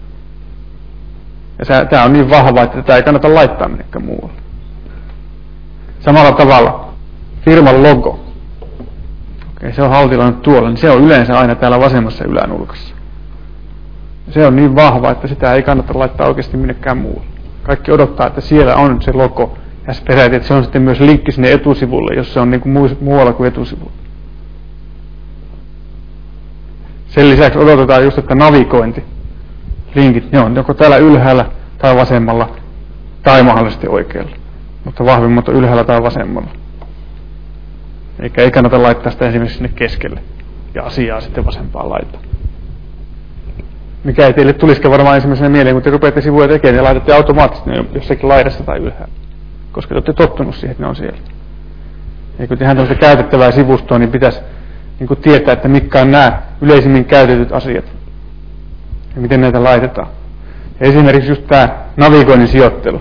Ja tämä on niin vahva, että tätä ei kannata laittaa minnekään muualle. Samalla tavalla firman logo. Okei, se on Haltilla nyt tuolla, niin se on yleensä aina täällä vasemmassa ylänurkassa. Se on niin vahva, että sitä ei kannata laittaa oikeasti minnekään muualle. Kaikki odottaa, että siellä on se logo. Ja se peräti, että se on sitten myös linkki sinne etusivulle, jos se on niin kuin muualla kuin etusivulla. Sen lisäksi odotetaan just, että navigointi, linkit, ne on joko täällä ylhäällä tai vasemmalla tai mahdollisesti oikealla. Mutta vahvimmat on ylhäällä tai vasemmalla. Eikä ei kannata laittaa sitä esimerkiksi sinne keskelle ja asiaa sitten vasempaan laittaa. Mikä ei teille tulisikaan varmaan ensimmäisenä mieleen, kun te rupeatte sivuja tekemään, niin laitatte automaattisesti ne jossakin laidassa tai ylhäällä. Koska te olette tottunut siihen, että ne on siellä. Ja kun tehdään tällaista käytettävää sivustoa, niin pitäisi niin kuin tietää, että mitkä on nämä yleisimmin käytetyt asiat. Ja miten näitä laitetaan. Ja esimerkiksi just tämä navigoinnin sijoittelu.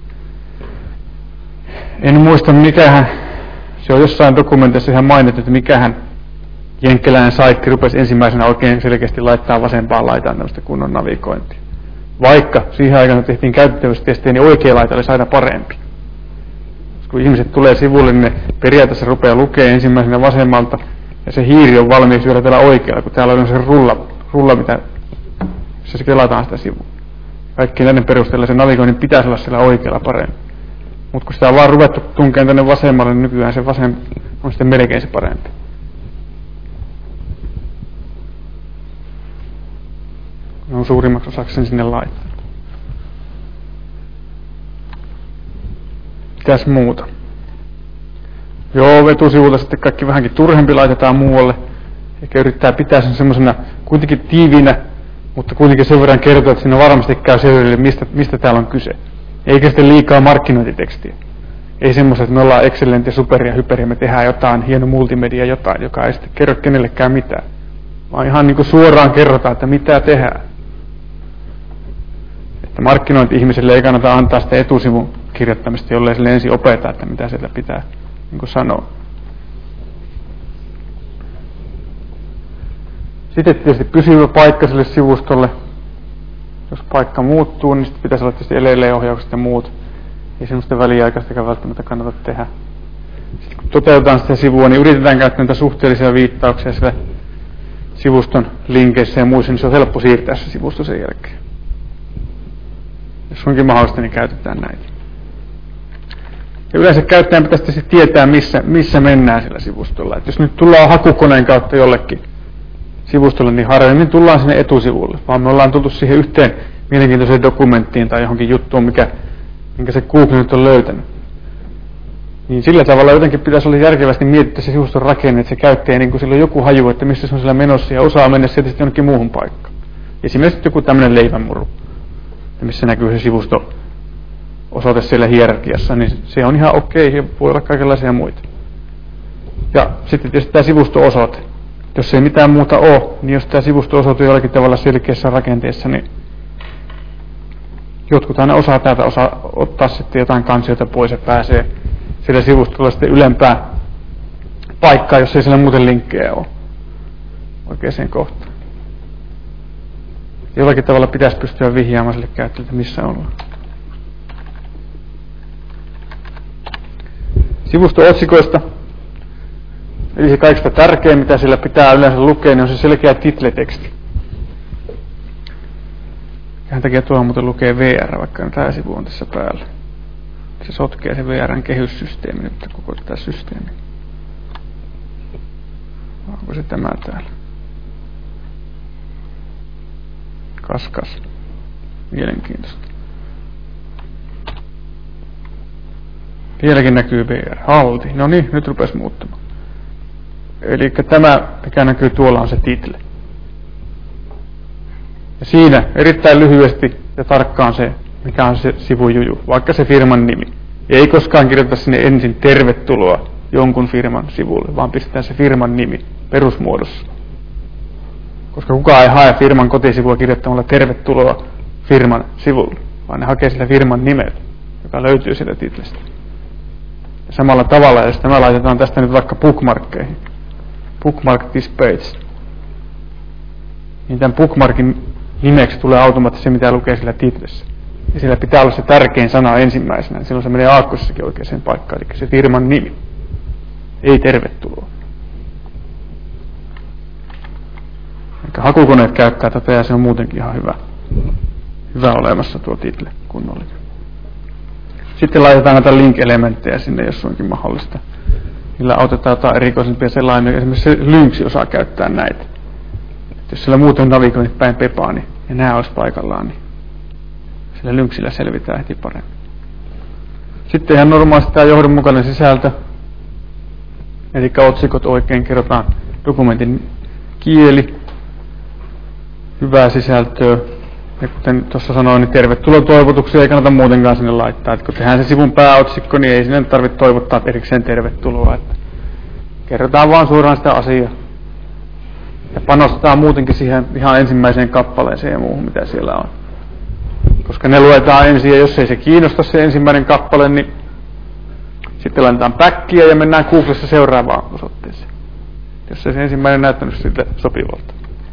En muista mikähän, se on jossain dokumentissa ihan mainittu, että mikähän jenkkeläinen saikki rupesi ensimmäisenä oikein selkeästi laittaa vasempaan laitaan tämmöistä kunnon navigointia. Vaikka siihen aikana tehtiin käytettävyystestejä, niin oikea laita olisi aina parempi. Kun ihmiset tulee sivulle, niin ne periaatteessa rupeaa lukemaan ensimmäisenä vasemmalta, ja se hiiri on valmiiksi vielä täällä oikealla, kun täällä on se rulla, rulla mitä se kelataan sitä sivua. Kaikkien näiden perusteella se navigoinnin pitäisi olla siellä oikealla paremmin. Mutta kun sitä on vaan ruvettu tunkeen tänne vasemmalle, niin nykyään se vasem on sitten melkein se parempi. Ne on suurimmaksi osaksi sen sinne laittaa. Mitäs muuta? Joo, etusivulta sitten kaikki vähänkin turhempi laitetaan muualle. Eikä yrittää pitää sen semmoisena kuitenkin tiiviinä, mutta kuitenkin sen verran kertoa, että siinä varmasti käy selville, mistä, mistä täällä on kyse. Eikä sitten liikaa markkinointitekstiä. Ei semmoista, että me ollaan excellent ja super ja hyper ja me tehdään jotain hieno multimedia jotain, joka ei sitten kerro kenellekään mitään. Vaan ihan niin kuin suoraan kerrotaan, että mitä tehdään. Että markkinointi-ihmiselle ei kannata antaa sitä etusivun kirjoittamista, jollei sille ensin opeta, että mitä sieltä pitää niin kuin sanoa. Sitten tietysti pysyvä paikka sille sivustolle. Jos paikka muuttuu, niin sitten pitäisi olla tietysti edelleen-ohjaukset ja muut. Ei semmoista väliaikaistakaan välttämättä kannata tehdä. Sitten kun toteutetaan sitä sivua, niin yritetään käyttää näitä suhteellisia viittauksia sille sivuston linkeissä ja muissa, niin se on helppo siirtää se sivusto sen jälkeen. Jos onkin mahdollista, niin käytetään näitä. Ja yleensä käyttäjän pitäisi tietysti tietää, missä, missä mennään sillä sivustolla. Et jos nyt tullaan hakukoneen kautta jollekin sivustolle, niin harvemmin tullaan sinne etusivulle, vaan me ollaan tultu siihen yhteen mielenkiintoiseen dokumenttiin tai johonkin juttuun, mikä, minkä se Google nyt on löytänyt. Niin sillä tavalla jotenkin pitäisi olla järkevästi miettiä se sivuston rakenne, että se käyttäjä niin kuin sillä on joku haju, että missä se on siellä menossa ja osaa mennä sieltä sitten jonnekin muuhun paikkaan. Esimerkiksi joku tämmöinen leivänmuru, missä näkyy se sivusto osoite siellä hierarkiassa, niin se on ihan okei, ja voi olla kaikenlaisia muita. Ja sitten tietysti tämä sivusto-osoite. Jos ei mitään muuta ole, niin jos tämä sivusto-osoite on jollakin tavalla selkeässä rakenteessa, niin jotkut aina osaa täältä osaa ottaa sitten jotain kansioita pois ja pääsee sillä sivustolla sitten ylempään paikkaan, jos ei siellä muuten linkkejä ole oikeaan kohtaan. Jollakin tavalla pitäisi pystyä vihjaamaan sille käyttäjälle, missä ollaan. Sivusto-otsikoista. Eli se kaikista tärkein, mitä sillä pitää yleensä lukea, niin on se selkeä titleteksti. Tämän takia tuohon muuten lukee V R, vaikka tämä sivu on tässä päällä. Se sotkee se V R:n kehyssysteemi nyt koko tätä systeemiä. Onko se tämä täällä? Kaskas. Mielenkiintoista. Vieläkin näkyy V R. Halti. No niin, nyt rupesi muuttamaan. Eli tämä, mikä näkyy tuolla, on se title. Ja siinä erittäin lyhyesti ja tarkkaan se, mikä on se sivujuju, vaikka se firman nimi. Ei koskaan kirjoita sinne ensin tervetuloa jonkun firman sivulle, vaan pistetään se firman nimi perusmuodossa. Koska kukaan ei hae firman kotisivua kirjoittamalla tervetuloa firman sivulle, vaan ne hakee sillä firman nimellä, joka löytyy sieltä titlestä. Ja samalla tavalla, jos tämä laitetaan tästä nyt vaikka bookmarkkeihin, bookmark this page, niin tämän bookmarkin nimeksi tulee automaattisesti mitä lukee sillä titlessä. Ja sillä pitää olla se tärkein sana ensimmäisenä, silloin se menee aakkosessakin oikeaan paikkaan, eli se firman nimi. Ei tervetuloa. Eli hakukoneet käyttää tätä ja se on muutenkin ihan hyvä. Hyvä olemassa tuo title kunnollinen. Sitten laitetaan näitä link-elementtejä sinne, jos onkin mahdollista. Niillä autetaan jotain erikoisempia selaimia. Esimerkiksi se Lynx osaa käyttää näitä. Jos siellä muuten navigoinnit päin pepaa, niin ja nämä olisi paikallaan, niin sillä lynksillä selvitään heti paremmin. Sitten ihan normaalisti tämä johdonmukainen sisältö, eli otsikot oikein, kerrotaan dokumentin kieli, hyvää sisältöä, ja kuten tuossa sanoin, niin tervetuloa toivotuksia ei kannata muutenkaan sinne laittaa. Et kun tehdään se sivun pääotsikko, niin ei sinne tarvitse toivottaa erikseen tervetuloa. Että kerrotaan vaan suoraan sitä asiaa. Ja panostetaan muutenkin siihen ihan ensimmäiseen kappaleeseen ja muuhun, mitä siellä on. Koska ne luetaan ensin, ja jos ei se kiinnosta se ensimmäinen kappale, niin sitten laitetaan backia ja mennään Googlessa seuraavaan osoitteeseen. Jos ei se ensimmäinen näyttänyt siltä sopivalta.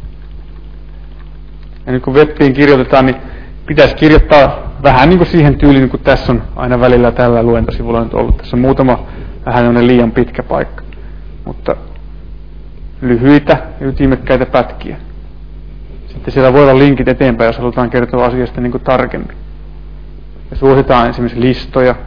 Ja nyt kun webbiin kirjoitetaan, niin pitäisi kirjoittaa vähän niin kuin siihen tyyliin, kun tässä on aina välillä tällä luentosivulla nyt ollut. Tässä on muutama vähän liian pitkä paikka. Mutta lyhyitä ja ytimekkäitä pätkiä. Sitten siellä voi olla linkit eteenpäin, jos halutaan kertoa asiasta niin kuin tarkemmin. Ja suositaan esimerkiksi listoja,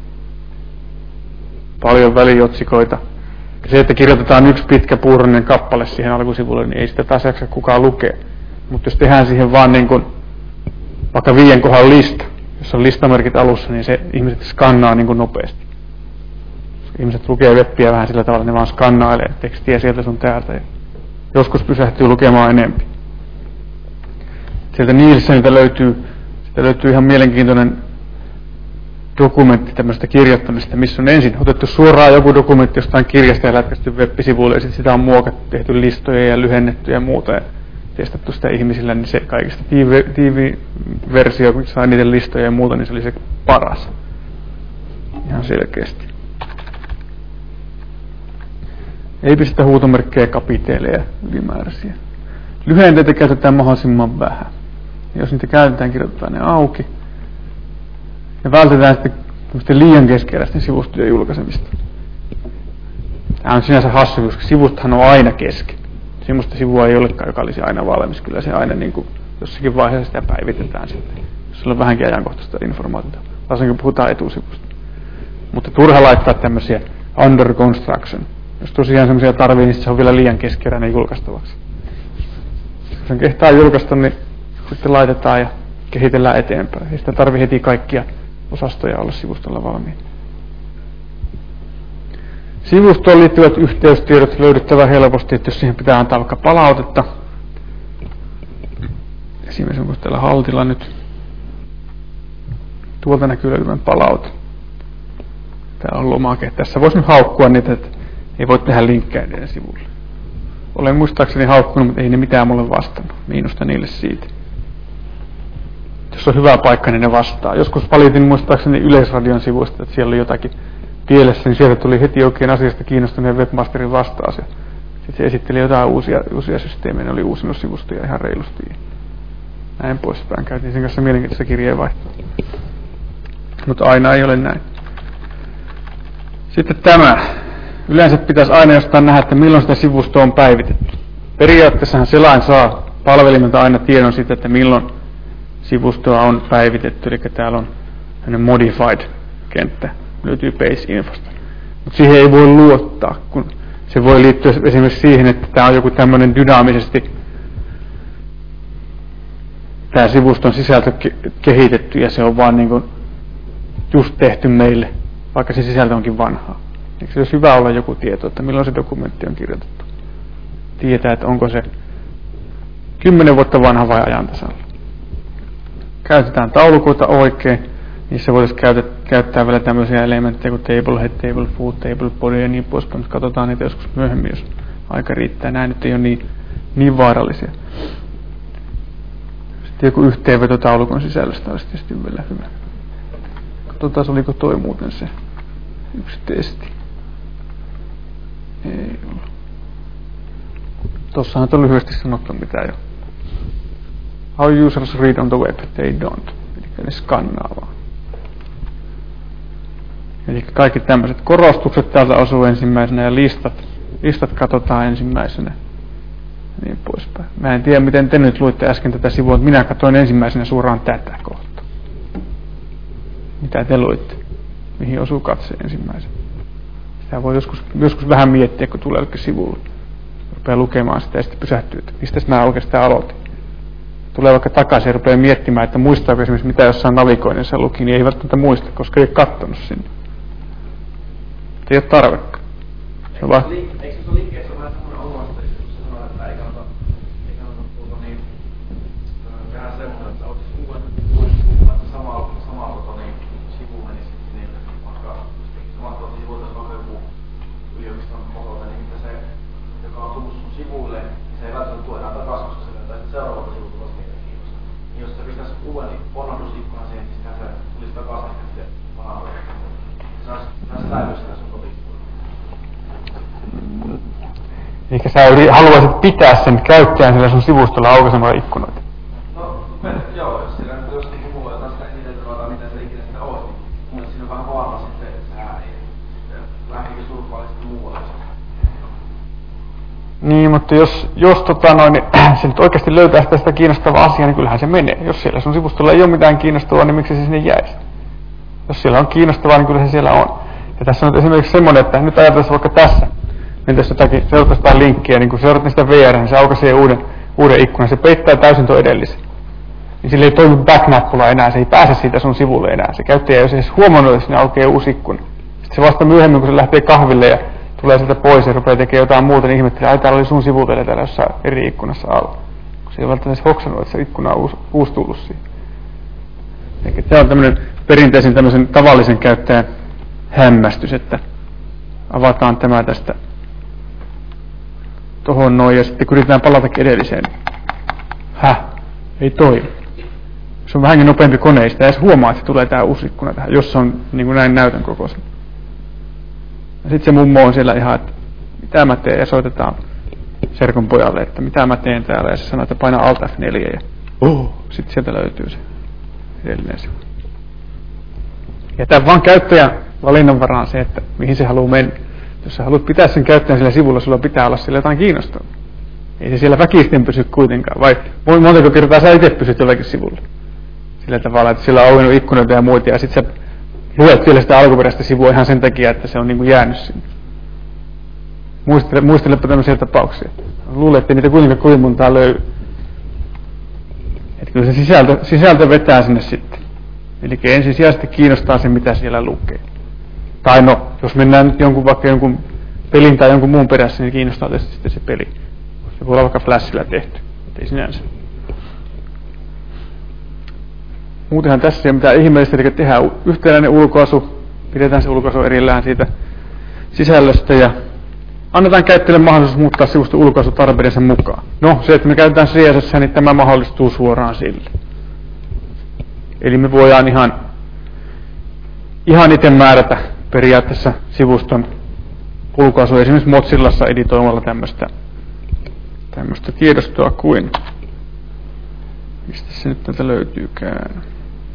paljon väliotsikoita. Ja se, että kirjoitetaan yksi pitkä puuroinen kappale siihen alkusivulle, niin ei sitä taas jaksa kukaan lukea. Mutta jos tehdään siihen vaan niin kuin vaikka viien kohdan lista, jos on listamerkit alussa, niin se ihmiset skannaa niin kuin nopeasti. Ihmiset lukee webbiä vähän sillä tavalla, ne vaan skannailee tekstiä sieltä sun täältä. Ja joskus pysähtyy lukemaan enemmän. Sieltä Nielseniltä löytyy, sieltä löytyy ihan mielenkiintoinen dokumentti tämmöistä kirjoittamista, missä on ensin otettu suoraan joku dokumentti jostain kirjasta ja lätkästy web-sivuille, ja sitten sitä on muokattu, tehty listoja ja lyhennetty ja muuta, ja testattu sitä ihmisillä, niin se kaikista tiivi versio, kun sai niiden listoja ja muuta, niin se oli se paras. Ihan selkeästi. Ei pistetä huutomerkkejä, kapiteeleja ylimääräisiä. Lyhenteitä käytetään mahdollisimman vähän. Jos niitä käytetään, kirjoitetaan ne auki. Ja vältetään sitten liian keskeräisten sivustojen julkaisemista. Tämä on sinänsä hassu, koska sivustahan on aina kesken. Semmoista sivua ei olekaan, joka olisi aina valmis. Kyllä se aina niin kuin, jossakin vaiheessa sitä päivitetään sitten. Jos on vähänkin ajankohtaista informaatiota. Varsinkin puhutaan etusivusta. Mutta turha laittaa tämmöisiä under construction. Jos tosiaan semmoisia tarvii, niin se on vielä liian keskeräinen julkaistavaksi. Jos sen kehtaa julkaista, niin sitten laitetaan ja kehitellään eteenpäin. Ei sitä tarvitse heti kaikkia osastoja olla sivustolla valmiin. Sivustoon liittyvät yhteystiedot löydettävä helposti, että jos siihen pitää antaa vaikka palautetta. Esimerkiksi onko täällä haltilla nyt. Tuolta näkyy löytyvän palaute. Tää on lomake. Tässä voisi nyt haukkua niitä, että ei voi tehdä linkkejä niiden sivulle. Olen muistaakseni haukkunut, mutta ei ne mitään mulle vastannut. Miinusta niille siitä. Jos on hyvä paikka, niin ne vastaa. Joskus valitin muistaakseni Yleisradion sivuista, että siellä oli jotakin pielessä, niin sieltä tuli heti oikein asiasta kiinnostuneen webmasterin vastaus. Sitten se esitteli jotain uusia, uusia systeemejä, ne oli uusinut sivustoja ihan reilusti. Näin poispäin. Käytiin sen kanssa mielenkiintoista kirjeenvaihtoa. Mutta aina ei ole näin. Sitten tämä. Yleensä pitäisi aina jostain nähdä, että milloin sitä sivustoa on päivitetty. Periaatteessahan selain saa palvelimelta aina tiedon siitä, että milloin sivustoa on päivitetty. Eli täällä on modified-kenttä. Löytyy page-infosta. Mutta siihen ei voi luottaa, kun se voi liittyä esimerkiksi siihen, että tämä on joku tämmöinen dynaamisesti tämä sivuston sisältö kehitetty ja se on vaan niin kuin just tehty meille, vaikka se sisältö onkin vanhaa. Eikö se olisi hyvä olla joku tieto, että milloin se dokumentti on kirjoitettu? Tietää, että onko se kymmenen vuotta vanha vai ajantasalla. Käytetään taulukoita oikein. Niissä voitaisiin käyttää, käyttää vielä tämmöisiä elementtejä kuin table head, table foot, table body ja niin poispäin, mutta katsotaan niitä joskus myöhemmin, jos aika riittää. Nämä nyt ei ole niin, niin vaarallisia. Sitten joku yhteenveto taulukon sisällöstä olisi tietysti vielä hyvä. Katsotaan, oliko toi muuten se yksi testi. Ei ole. Tossahan on lyhyesti sanottu mitään jo. How users read on the web, they don't. Eli ne skannaa vaan. Eli kaikki tämmöiset korostukset täältä osuu ensimmäisenä ja listat, listat katsotaan ensimmäisenä. Niin poispäin. Mä en tiedä, miten te nyt luitte äsken tätä sivua, mutta minä katsoin ensimmäisenä suoraan tätä kohtaa. Mitä te luitte? Mihin osuu katse ensimmäisenä? Sitä voi joskus, joskus vähän miettiä, kun tulee jollekin sivulle. rupeaa lukemaan sitä ja sitten pysähtyy, että mistä mä oikeastaan aloitin. Tulee vaikka takaisin ja rupeaa miettimään, että muistaako esimerkiksi mitä jossain navigoinnissa luki, niin ei välttämättä muista, koska ei ole kattonut sinne. Ei ole tarvekaan. Se on vaan... Eikö se ole liikkeessä vähän semmoinen ongelmasta, jos sanoo, että ei kannata, ei kannata tuota niin, tehdä semmoinen, että ottaisi uuden sivuun, että samalla, samalla tuota niin, sivu menisi niin, vaikka samat tuota sivuilta, jos vaikka joku yliopiston osalta, niin että se, joka on tullut sun sivuille, niin se ei välttämättä tule enää takaisin, koska se löytää seuraavalta sivulta vasta niitä kiinnostaa. Niin jos se pitäisi uuden ponnahdusikkuna siihen, niin sitten se tulisi takaisin sitten vanhaan. Se saisi säilyä sitä sun kotiin. Eikä sä haluaisit pitää sen käyttäjän sillä sun sivustolla aukaisemalla ikkunoita? No, joo, jos sillä nyt jos niin mulla jotain sitä esiteltyä tai mitä se ikinä sitä olisi, niin mun mielestä siinä on vähän vaara sitten, että sehän ei lähtikin surfaa sitten muualle. Niin, mutta jos, jos tota noin, niin se nyt oikeasti löytää sitä, sitä kiinnostavaa asiaa, niin kyllähän se menee. Jos siellä sun sivustolla ei ole mitään kiinnostavaa, niin miksi se sinne jäisi? Jos siellä on kiinnostavaa, niin kyllä se siellä on. Ja tässä on esimerkiksi semmoinen, että nyt ajatellaan vaikka tässä, mentäisi jotakin, seurattaisi jotain linkkiä, niin kun seuraat sitä V R, niin se aukaisee uuden, uuden ikkunan, se peittää täysin tuon edellisen. Niin sillä ei toimi back-nappula enää, se ei pääse siitä sun sivulle enää. Se käyttäjä ei olisi edes huomannut, että sinne aukeaa uusi ikkuna. Sitten se vasta myöhemmin, kun se lähtee kahville ja tulee sieltä pois ja rupeaa tekemään jotain muuta, niin ihmettelee, ai täällä oli sun sivuteille täällä jossain eri ikkunassa alla. Kun se ei välttämättä hoksannut, että se ikkuna on uusi, uusi tullut siihen. Eli tämä on tämmöinen perinteisen tämmöisen tavallisen käyttäjän hämmästys, että avataan tämä tästä tohon noin ja sitten kun yritetään palatakin edelliseen. Häh? Ei toimi. Se on vähänkin nopeampi kone, sitä edes huomaa, että se tulee tää uusi ikkuna tähän, jos se on niin kuin näin näytön kokoisen. Ja sitten se mummo on siellä ihan, että mitä mä teen, ja soitetaan serkun pojalle, että mitä mä teen täällä, ja se sanoo, että paina Alt F neljä, ja oh, sitten sieltä löytyy se edellinen sivu. Ja tämä vaan käyttäjän valinnanvaraan se, että mihin se haluaa mennä. Jos sä haluat pitää sen käyttäjän sillä sivulla, sulla pitää olla sillä jotain kiinnostavaa. Ei se siellä väkisten pysy kuitenkaan, vai montako kertaa sä itse pysyt jollakin sivulla. Sillä tavalla, että sillä on auennut ikkunoita ja muita, ja sit sä luet vielä sitä alkuperäistä sivua ihan sen takia, että se on niinku jäänyt sinne. Muistele, muistelepa tämmöisiä tapauksia. Luulen, että niitä kuitenkaan kovin montaa löydy. Että kyllä se sisältö, sisältö vetää sinne sitten. Eli ensisijaisesti kiinnostaa se, mitä siellä lukee. Tai no, jos mennään nyt jonkun, vaikka jonkun pelin tai jonkun muun perässä, niin kiinnostaa tietysti sitten se peli. Se voi olla vaikka Flashilla tehty. Ei sinänsä. Muutenhan tässä ei ole mitään ihmeellistä, eli tehdään yhtenäinen ulkoasu. Pidetään se ulkoasu erillään siitä sisällöstä ja annetaan käyttäjälle mahdollisuus muuttaa sivuston ulkoasu tarpeidensa mukaan. No, se, että me käytetään C S S, niin tämä mahdollistuu suoraan sille. Eli me voidaan ihan, ihan itse määrätä periaatteessa sivuston ulkoasua esimerkiksi Mozillassa editoimalla tämmöistä tämmöistä tiedostoa kuin, mistä se nyt täältä löytyykään.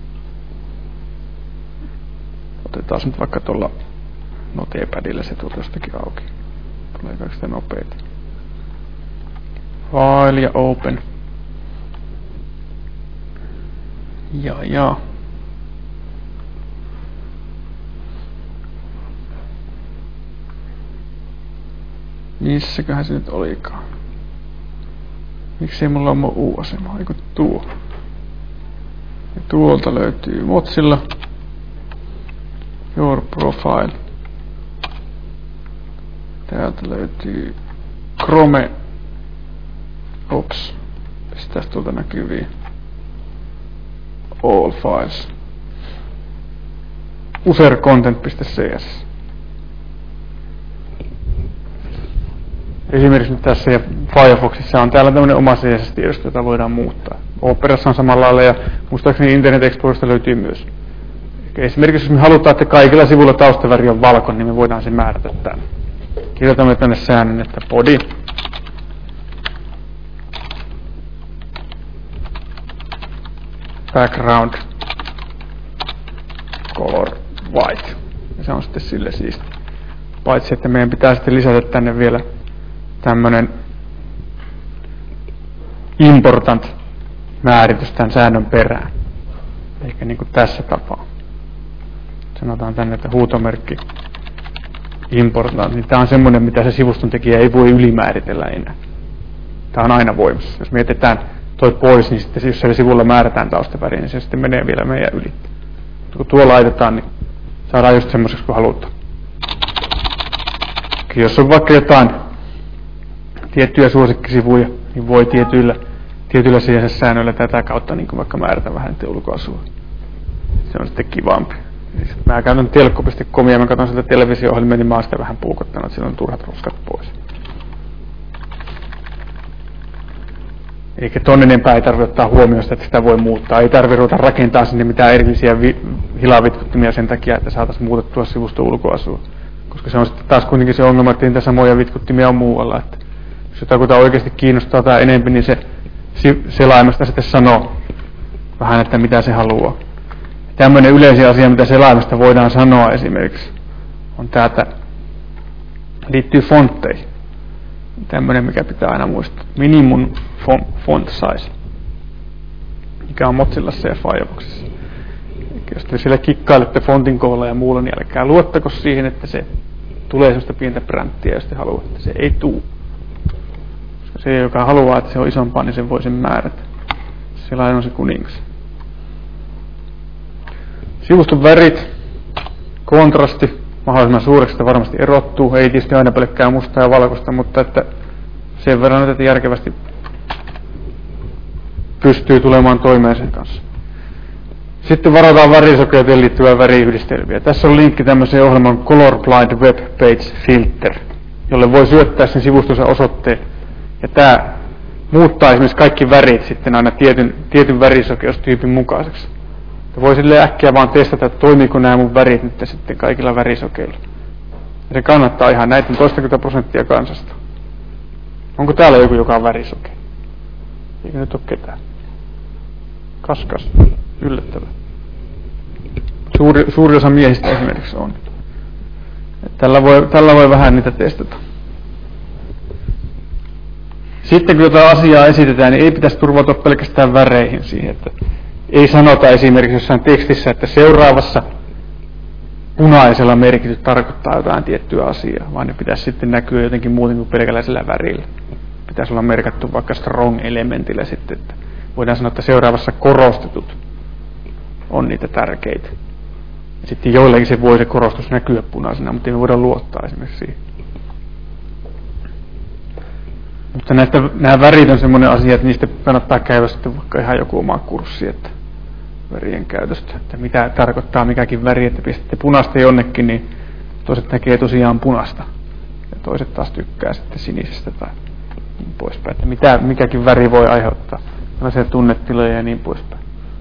Otetaan nyt vaikka tuolla Notepadilla se tuolta jostakin auki. Tulee kaikista nopeita. File ja open. Ja ja. Missäköhän se nyt olikaan? Miksei mulla ole mun U-asema? Eiku tuo. Ja tuolta löytyy Mozilla. Your profile. Täältä löytyy Chrome. Ops. Pistäis tuolta näkyviin. All files. usercontent piste c s. Esimerkiksi nyt tässä ja Firefoxissa on täällä tämmöinen oma C S S-tiedosto, jota voidaan muuttaa. Operassa on samalla lailla ja muistaakseni Internet Explorerista löytyy myös. Esimerkiksi jos me halutaan, että kaikilla sivuilla taustaväri on valkoinen, niin me voidaan sen määrätä täällä. Kirjoitamme tänne säännön, että body background color white. Ja se on sitten sille siisti. Paitsi, että meidän pitää sitten lisätä tänne vielä tämmönen important määritys tämän säännön perään. Eikä niin kuin tässä tapaa. Sanotaan tänne, että huutomerkki important, niin tämä on semmoinen, mitä se sivuston tekijä ei voi ylimääritellä enää. Tämä on aina voimassa. Jos mietitään toi pois, niin sitten jos siellä sivulla määrätään taustaväri, niin se sitten menee vielä meidän yli. Kun tuo laitetaan, niin saadaan just semmoiseksi kuin halutaan. Jos on vaikka jotain tiettyjä suosikkisivuja, niin voi tietyillä, tietyillä C S S-säännöillä tätä kautta niin kuin vaikka määrätä vähän ulkoasua. Se on sitten kivampi. Mä käytän telkko piste comia ja mä katson sitä televisio-ohjelmia, niin mä oon sitä vähän puukottanut, että siellä on turhat roskat pois. Eikä tonne enempää ei tarvitse ottaa huomioon sitä, että sitä voi muuttaa. Ei tarvitse ruveta rakentaa sinne mitään erillisiä vi- hilavitkuttimia sen takia, että saataisiin muutettua sivuston ulkoasua. Koska se on sitten taas kuitenkin se ongelma, että niitä samoja vitkuttimia on muualla. Että jos jotakuta oikeasti kiinnostaa tai enemmän, niin se selaimesta sitten sanoo vähän, että mitä se haluaa. Tämmöinen yleisiä asia, mitä selaimesta voidaan sanoa esimerkiksi, on täältä, liittyy fontteihin. Tämmöinen, mikä pitää aina muistaa. Minimum font size, mikä on Mozillassa ja Firefoxissa. Jos te siellä kikkailette fontin kohdalla ja muulla, niin älkää luottako siihen, että se tulee sellaista pientä bränttiä, jos te haluatte. Se ei tule. Koska se, joka haluaa, että se on isompaa, niin sen voi sen määrätä. Sellainen on se kuningas. Sivuston värit, kontrasti, mahdollisimman suureksi sitä varmasti erottuu. Ei tietysti aina pelkkää mustaa ja valkoista, mutta että sen verran, että järkevästi pystyy tulemaan toimeen sen kanssa. Sitten varataan värisokeuteen liittyvää väriyhdistelmiä. Tässä on linkki tämmöiseen ohjelman Colorblind Web Page Filter, jolle voi syöttää sen sivustonsa osoitteen. Ja tämä muuttaa esimerkiksi kaikki värit sitten aina tietyn, tietyn värisokeustyypin mukaiseksi. Ja voi silleen äkkiä vaan testata, että toimiiko nämä mun värit nyt sitten kaikilla värisokeilla. Ja se kannattaa ihan, näitä on toistakymmentä prosenttia kansasta. Onko täällä joku, joka on värisoke? Eikö nyt ole ketään? Kaskas. Yllättävää. Suuri, suuri osa miehistä esimerkiksi on. Tällä voi, tällä voi vähän niitä testata. Sitten kun jotain asiaa esitetään, niin ei pitäisi turvautua pelkästään väreihin siihen, että ei sanota esimerkiksi jossain tekstissä, että seuraavassa punaisella merkityt tarkoittaa jotain tiettyä asiaa, vaan ne pitäisi sitten näkyä jotenkin muuten kuin pelkällä värillä. Pitäisi olla merkattu vaikka strong-elementillä sitten, että voidaan sanoa, että seuraavassa korostetut on niitä tärkeitä. Sitten joillekin se voi se korostus näkyä punaisena, mutta ei me voida luottaa esimerkiksi siihen. Mutta näistä, nämä värit on semmoinen asia, että niistä kannattaa käydä sitten vaikka ihan joku oma kurssi, että värien käytöstä, että mitä tarkoittaa mikäkin väri, että pistätte punaista jonnekin, niin toiset näkee tosiaan punaista ja toiset taas tykkää sitten sinisestä tai niin poispäin, että mitä, mikäkin väri voi aiheuttaa tällaisia tunnetiloja ja niin poispäin.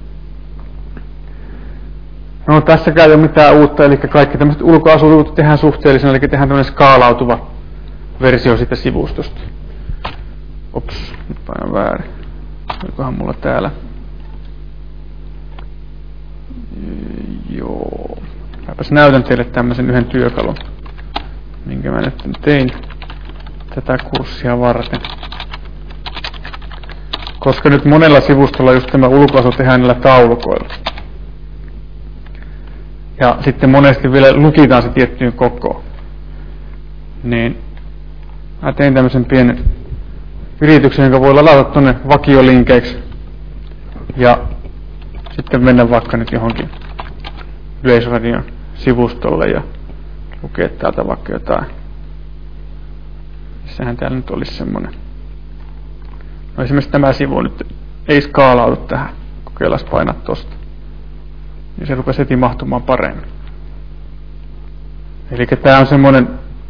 No tässäkään ei ole mitään uutta, eli kaikki tämmöiset ulkoasuluvut tehdään suhteellisena, eli tehdään tämmöinen skaalautuva versio siitä sivustosta. Ops, nyt painan väärin. Olikohan mulla täällä? Joo. Mäpäs näytän teille tämmöisen yhden työkalun, minkä mä nyt tein tätä kurssia varten. Koska nyt monella sivustolla just tämä ulkoasu tehdään näillä taulukoilla. Ja sitten monesti vielä lukitaan se tiettyyn kokoon. Niin mä tein tämmöisen pienen yrityksen, joka voi ladata tuonne vakiolinkeiksi. Ja sitten mennä vaikka nyt johonkin Yleisradion sivustolle ja lukea täältä vaikka jotain. Missähän täällä nyt olisi semmoinen. No esimerkiksi tämä sivu nyt ei skaalaudu tähän. Kokeillaan painaa tosta. Niin se rupesi heti mahtumaan paremmin. Eli tämä on semmoinen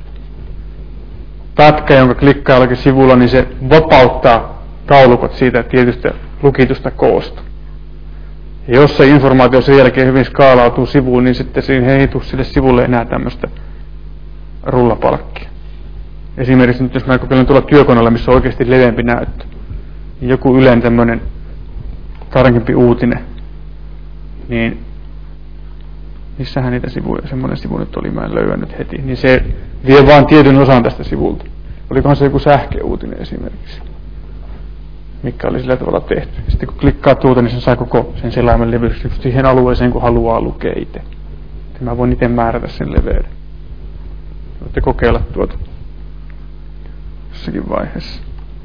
pätkä, jonka klikkaa jollakin sivulla, niin se vapauttaa taulukot siitä tietystä lukitusta koosta. Ja jos se informaatio sen jälkeen hyvin skaalautuu sivuun, niin sitten siinä ei tule sille sivulle enää tämmöistä rullapalkkia. Esimerkiksi nyt jos mä kokeilen tuolla työkoneella, missä on oikeasti leveämpi näyttö, niin joku Ylen tämmöinen tarkempi uutinen, niin missähän niitä sivuja, semmoinen sivu nyt oli, mä en löydä nyt heti, niin se vie vaan tietyn osan tästä sivulta. Olikohan se joku sähköuutinen esimerkiksi, mikä oli sillä tavalla tehty. Sitten kun klikkaa tuota, niin se saa koko sen selaimen leveys siihen alueeseen, kun haluaa lukea itse. Mä voin itse määrätä sen leveyden. sitten kokeilla tuota jossakin vaiheessa.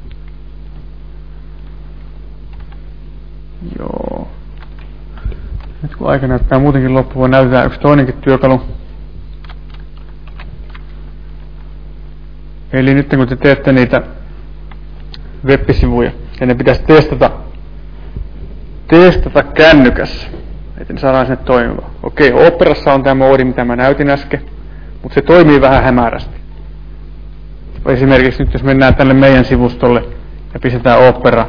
Joo. Nyt kun aika näyttää muutenkin loppuun, näytetään yksi toinenkin työkalu. Eli nyt kun te teette niitä web-sivuja, ja ne pitäisi testata, testata kännykässä, että ne saadaan sinne toimimaan. Okei, Operassa on tämä moodi, mitä mä näytin äsken, mutta se toimii vähän hämärästi. Esimerkiksi nyt jos mennään tänne meidän sivustolle ja pistetään Opera,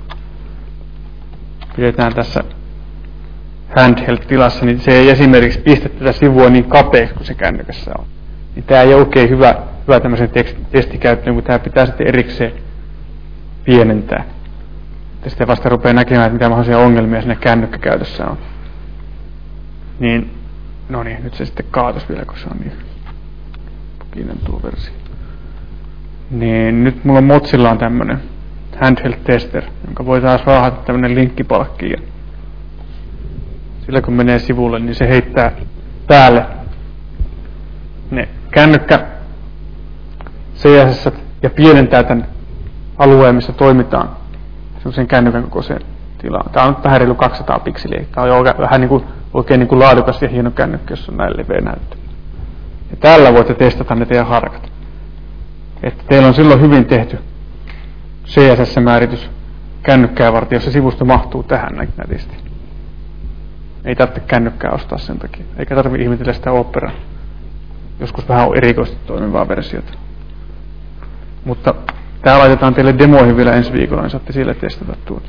pidetään tässä handheld-tilassa, niin se ei esimerkiksi pistä tätä sivua niin kapeaksi kuin se kännykässä on. Niin tämä ei ole oikein hyvä, hyvä tämmöisen testikäyttöön, kun tämä pitää sitten erikseen pienentää. Ja sitten vasta rupeaa näkemään, että mitä mahdollisia ongelmia siinä kännykkäkäytössä on. Niin, no niin, nyt se sitten kaatos vielä, kun se on niin pukinen tuo versio. Niin, nyt mulla Mozilla on tämmönen handheld tester, jonka voi taas raahata tämmönen linkkipalkki. Ja sillä kun menee sivulle, niin se heittää päälle ne kännykkä C S S ja pienentää tämän alueen, missä toimitaan semmoisen kännykän kokoiseen tilaan. Tää on nyt vähän reilu kaksisataa pikseliä. Tää on jo vähän niin kuin, oikein niin kuin laadukas ja hieno kännykkä, jos on näin leveä näyttö. Ja tällä voitte testata ne teidän harkat. Että teillä on silloin hyvin tehty C S S-määritys kännykkää varten, jos se sivusto mahtuu tähän nätisti. Ei tarvitse kännykkää ostaa sen takia. Eikä tarvitse ihmetellä sitä Operaa. Joskus vähän on erikoisesti toimivaa versiota. Mutta tää laitetaan teille demoihin vielä ensi viikolla, niin saatte siellä testata tuota.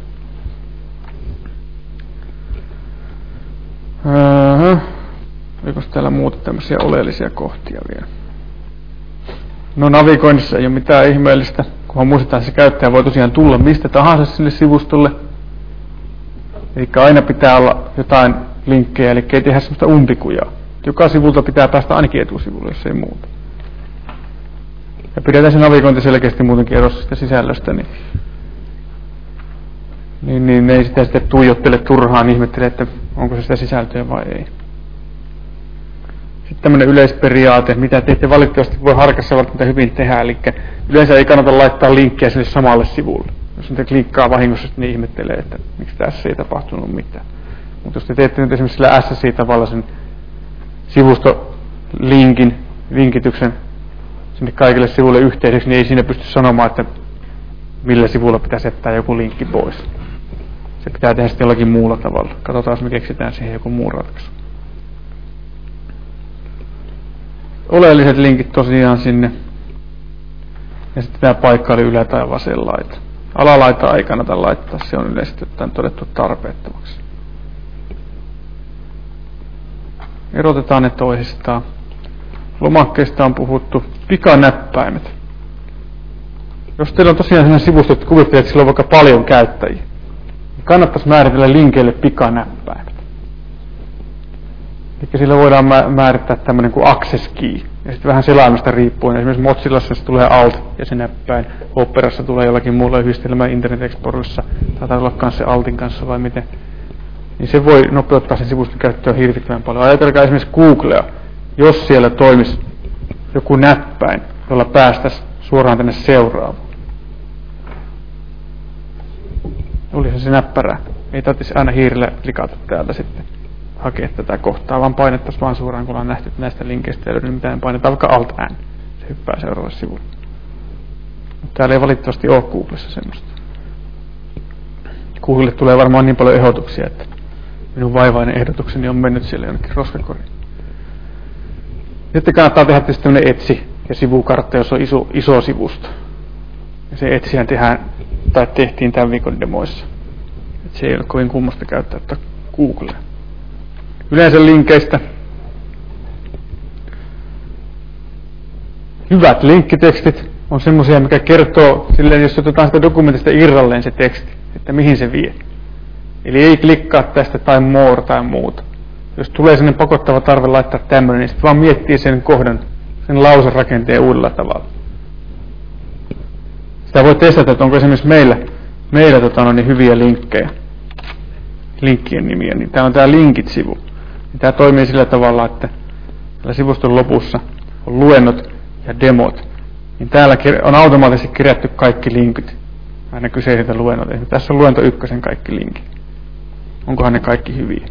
Öö, oliko täällä muuta tämmöisiä oleellisia kohtia vielä? No navigoinnissa ei ole mitään ihmeellistä, kunhan muistetaan, se käyttäjä voi tosiaan tulla mistä tahansa sinne sivustolle. Eli aina pitää olla jotain linkkejä, eli ei tehdä semmoista umpikujaa. Joka sivulta pitää päästä ainakin etusivulle, jos ei muuta. Ja pidetään se navigointi selkeästi muutenkin erossa sitä sisällöstä, niin, niin, niin ei sitä sitten tuijottele turhaan, ihmettele, että onko se sitä sisältöä vai ei. Sitten tämmöinen yleisperiaate, mitä te ette valitettavasti voi harkassa välttämättä hyvin tehdä, eli yleensä ei kannata laittaa linkkiä sinne samalle sivulle. Jos te kliikkaa vahingossa, niin ihmettelee, että miksi tässä ei tapahtunut mitään. Mutta jos te teette nyt esimerkiksi sillä S S I-tavalla sen sivustolinkin, linkityksen sinne kaikille sivuille yhteiseksi, niin ei siinä pysty sanomaan, että millä sivulla pitäisi jättää joku linkki pois. Se pitää tehdä sitten jollakin muulla tavalla. Katsotaan, jos me keksitään siihen joku muu ratkaisu. Oleelliset linkit tosiaan sinne. Ja sitten tämä paikka oli ylä- tai vasen laita. Alalaita ei kannata laittaa, se on yleisesti ottaen todettu tarpeettomaksi. Erotetaan ne toisistaan. Lomakkeista on puhuttu. Pikanäppäimet. Jos teillä on tosiaan sellainen sivusto, että kuvittelee, että sillä on vaikka paljon käyttäjiä, niin kannattaisi määritellä linkeille pikanäppäimet. Eli sillä voidaan määrittää tämmöinen kuin access key. Ja sitten vähän selaimesta riippuen. Esimerkiksi Mozillassa se tulee alt ja se näppäin. Operassa tulee jollakin muulla yhdistelmä Internet Explorerissa. Taitaa olla myös se altin kanssa vai miten. Niin se voi nopeuttaa sen sivuston käyttöä hirvittävän paljon. Ajatelkaa esimerkiksi Googlea. Jos siellä toimisi joku näppäin, jolla päästäisiin suoraan tänne seuraavaan. Olisi se näppärää. Ei tarvitsisi aina hiirillä klikata täältä sitten hakea tätä kohtaa, vaan painettaisiin vaan suoraan, kun ollaan nähty, että näistä linkeistä ei löydy mitään. Painetaan vaikka Alt-N. Se hyppää seuraavalle sivulle. Mutta täällä ei valitettavasti ole Googlessa semmoista. Googlelle tulee varmaan niin paljon ehdotuksia, että minun vaivainen ehdotukseni on mennyt siellä jonnekin roskakoriin. Sitten kannattaa tehdä tietysti tämmöinen etsi ja sivukartta, jos on iso, iso sivusto. Ja se etsihän tehdään, tai tehtiin tämän viikon demoissa. Et se ei ole kovin kummasta käyttää ottaa Googlea. Yleensä linkeistä. Hyvät linkkitekstit on semmoisia, mikä kertoo silleen, jos otetaan sitä dokumentista irralleen se teksti, että mihin se vie. Eli ei klikkaa tästä tai more tai muuta. Jos tulee sellainen pakottava tarve laittaa tämmöinen, niin sitten vaan miettii sen kohdan, sen lauserakenteen uudella tavalla. Sitä voi testata, että onko esimerkiksi meillä, meillä tota, no, niin hyviä linkkejä, linkkien nimiä. Niin täällä on tämä linkit-sivu. Tämä toimii sillä tavalla, että tällä sivuston lopussa on luennot ja demot, niin täällä on automaattisesti kirjattu kaikki linkit aina kyseisiltä luennolta. Tässä on luento ykkösen kaikki linkit. Onkohan ne kaikki hyviä?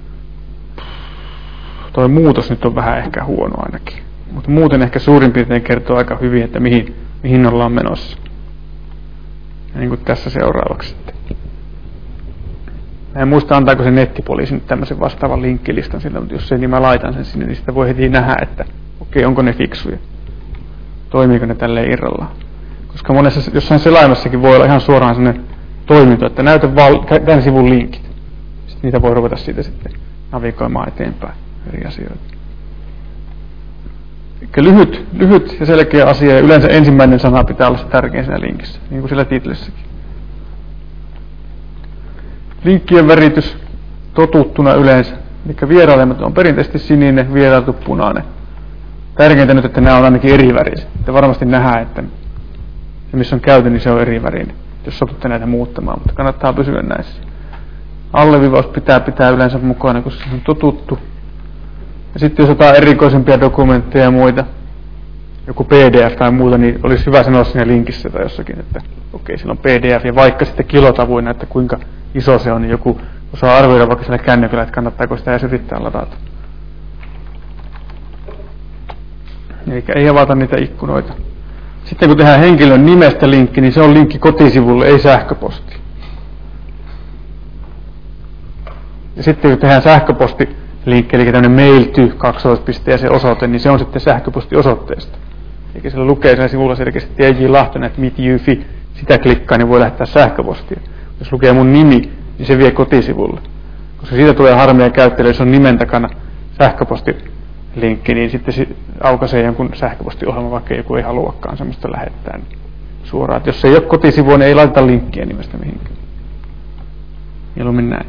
Tuo muutos nyt on vähän ehkä huono ainakin. Mutta muuten ehkä suurin piirtein kertoo aika hyvin, että mihin, mihin ollaan menossa. Ja niin kuin tässä seuraavaksi sitten. Mä en muista antaako se nettipoliisi nyt tämmöisen vastaavan linkkilistan sillä, mutta jos ei, niin mä laitan sen sinne, niin sitä voi heti nähdä, että okei, onko ne fiksuja. Toimiiko ne tälleen irrallaan. Koska monessa, jossain selaimassakin voi olla ihan suoraan sellainen toiminto, että näytä vaan tämän sivun linkit. Sitten niitä voi ruveta siitä sitten navigoimaan eteenpäin eri asioita. Eli lyhyt, lyhyt ja selkeä asia, ja yleensä ensimmäinen sana pitää olla se tärkein siinä linkissä, niin kuin sillä titlissäkin. Linkkien väritys totuttuna yleensä, eli vierailemat on perinteisesti sininen, vierailtu punainen. Tärkeintä nyt, että nämä on ainakin eri väriset. Että varmasti nähdään, että se missä on käyty, niin se on eri värinen, jos sotutte näitä muuttamaan, mutta kannattaa pysyä näissä. Alleviivaus pitää pitää yleensä mukana, koska se on totuttu. Ja sitten jos jotain erikoisempia dokumentteja ja muita, joku P D F tai muuta, niin olisi hyvä sanoa siinä linkissä tai jossakin, että okei, siellä on P D F, ja vaikka sitten kilotavuina, että kuinka iso se on, niin joku osaa arvioida vaikka siellä kännykällä, että kannattaako sitä edes yrittää ladata. Eli ei avata niitä ikkunoita. Sitten kun tehdään henkilön nimestä linkki, niin se on linkki kotisivulle, ei sähköposti. Ja sitten kun tehdään sähköpostilinkki, eli tämmöinen mail to kaksoispiste ja se osoite, niin se on sitten sähköpostiosoitteesta. Eli siellä lukee siellä sivulla selkeästi T J Lahtonen, että meet you fi, sitä klikkaa, niin voi lähettää sähköpostia. Jos lukee mun nimi, niin se vie kotisivulle. Koska siitä tulee harmia käyttäjille, jos on nimen takana sähköpostilinkki, niin sitten se aukaisee jonkun sähköpostiohjelman, vaikka joku ei haluakaan semmoista lähettää niin suoraan. Et jos se ei ole kotisivua, niin ei laiteta linkkiä nimestä mihinkään. Mieluummin näin.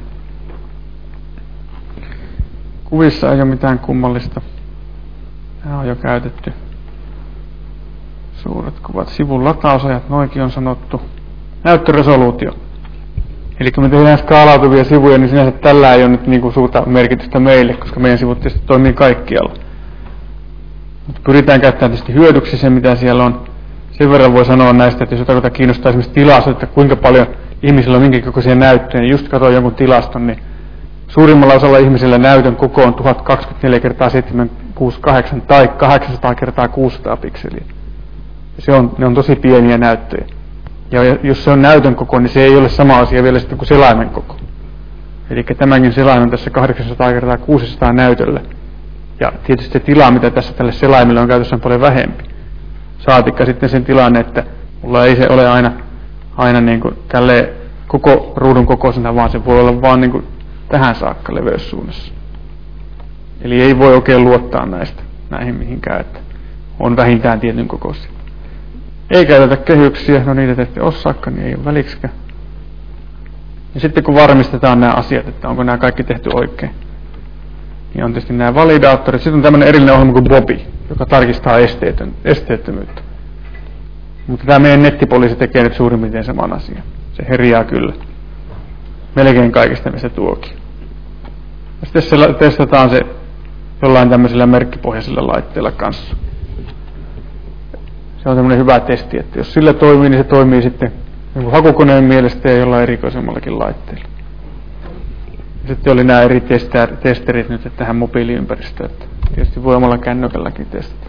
Kuvissa ei ole mitään kummallista. Tämä on jo käytetty. Suuret kuvat. Sivun latausajat, noikin on sanottu. Näyttöresoluutio. Eli kun me tehdään skaalautuvia sivuja, niin sinänsä tällä ei ole nyt niin suurta merkitystä meille, koska meidän sivut tietysti toimii kaikkialla. Mutta pyritään käyttämään tietysti hyödyksi se, mitä siellä on. Sen verran voi sanoa näistä, että jos jotain kiinnostaa esimerkiksi tilastot, että kuinka paljon ihmisillä on minkä kokoisia näyttöjä, niin just katsoin jonkun tilaston, niin suurimmalla osalla ihmisillä näytön koko on tuhat kaksikymmentäneljä kertaa seitsemänsataakuusikymmentäkahdeksan tai kahdeksansataa kertaa kuusisataa pikseliä. Se on, ne on tosi pieniä näyttöjä. Ja jos se on näytön koko, niin se ei ole sama asia vielä sitten kuin selaimen koko. Eli tämänkin selain on tässä kahdeksansataa kertaa kuusisataa näytöllä. Ja tietysti se tila, mitä tässä tälle selaimelle on käytössä, on paljon vähempi. Saatikka sitten sen tilanne, että mulla ei se ole aina, aina niin kuin tälleen koko ruudun kokoisena, vaan se voi olla vaan niin kuin tähän saakka leveyssuunnassa. Eli ei voi oikein luottaa näistä näihin mihinkään, että on vähintään tietyn kokoisia. Ei käytetä kehyksiä, no niitä te ette osaakaan, niin ei ole väliksikään. Ja sitten kun varmistetaan nämä asiat, että onko nämä kaikki tehty oikein, niin on tietysti nämä validaattorit. Sitten on tämmöinen erillinen ohjelma kuin Bobby, joka tarkistaa esteetön, esteettömyyttä. Mutta tämä meidän nettipoliisi tekee nyt suurin piirtein saman asian. Se herjaa kyllä. Melkein kaikista mistä tuokin. Ja sitten testataan se jollain tämmöisellä merkkipohjaisella laitteella kanssa. Se on tämmöinen hyvä testi, että jos sillä toimii, niin se toimii sitten hakukoneen mielestä ja jollain erikoisemmallakin laitteella. Ja sitten oli nämä eri tester, testerit nyt että tähän mobiiliympäristöön, että tietysti voi omalla kännykälläkin testata.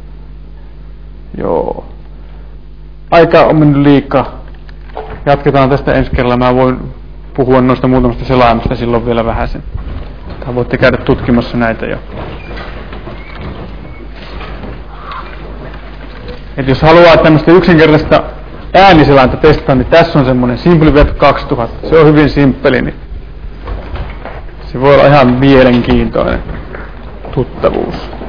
Joo. Aika on mennyt liikaa. Jatketaan tästä ensi kerralla. Mä voin puhua noista muutamasta selaimista silloin vielä vähäsen. Tai voitte käydä tutkimassa näitä jo. Et jos haluaa tämmöistä yksinkertaista ääniselainta testaa, niin tässä on semmoinen SimplyWeb kaksituhatta. Se on hyvin simppeli, niin se voi olla ihan mielenkiintoinen tuttavuus.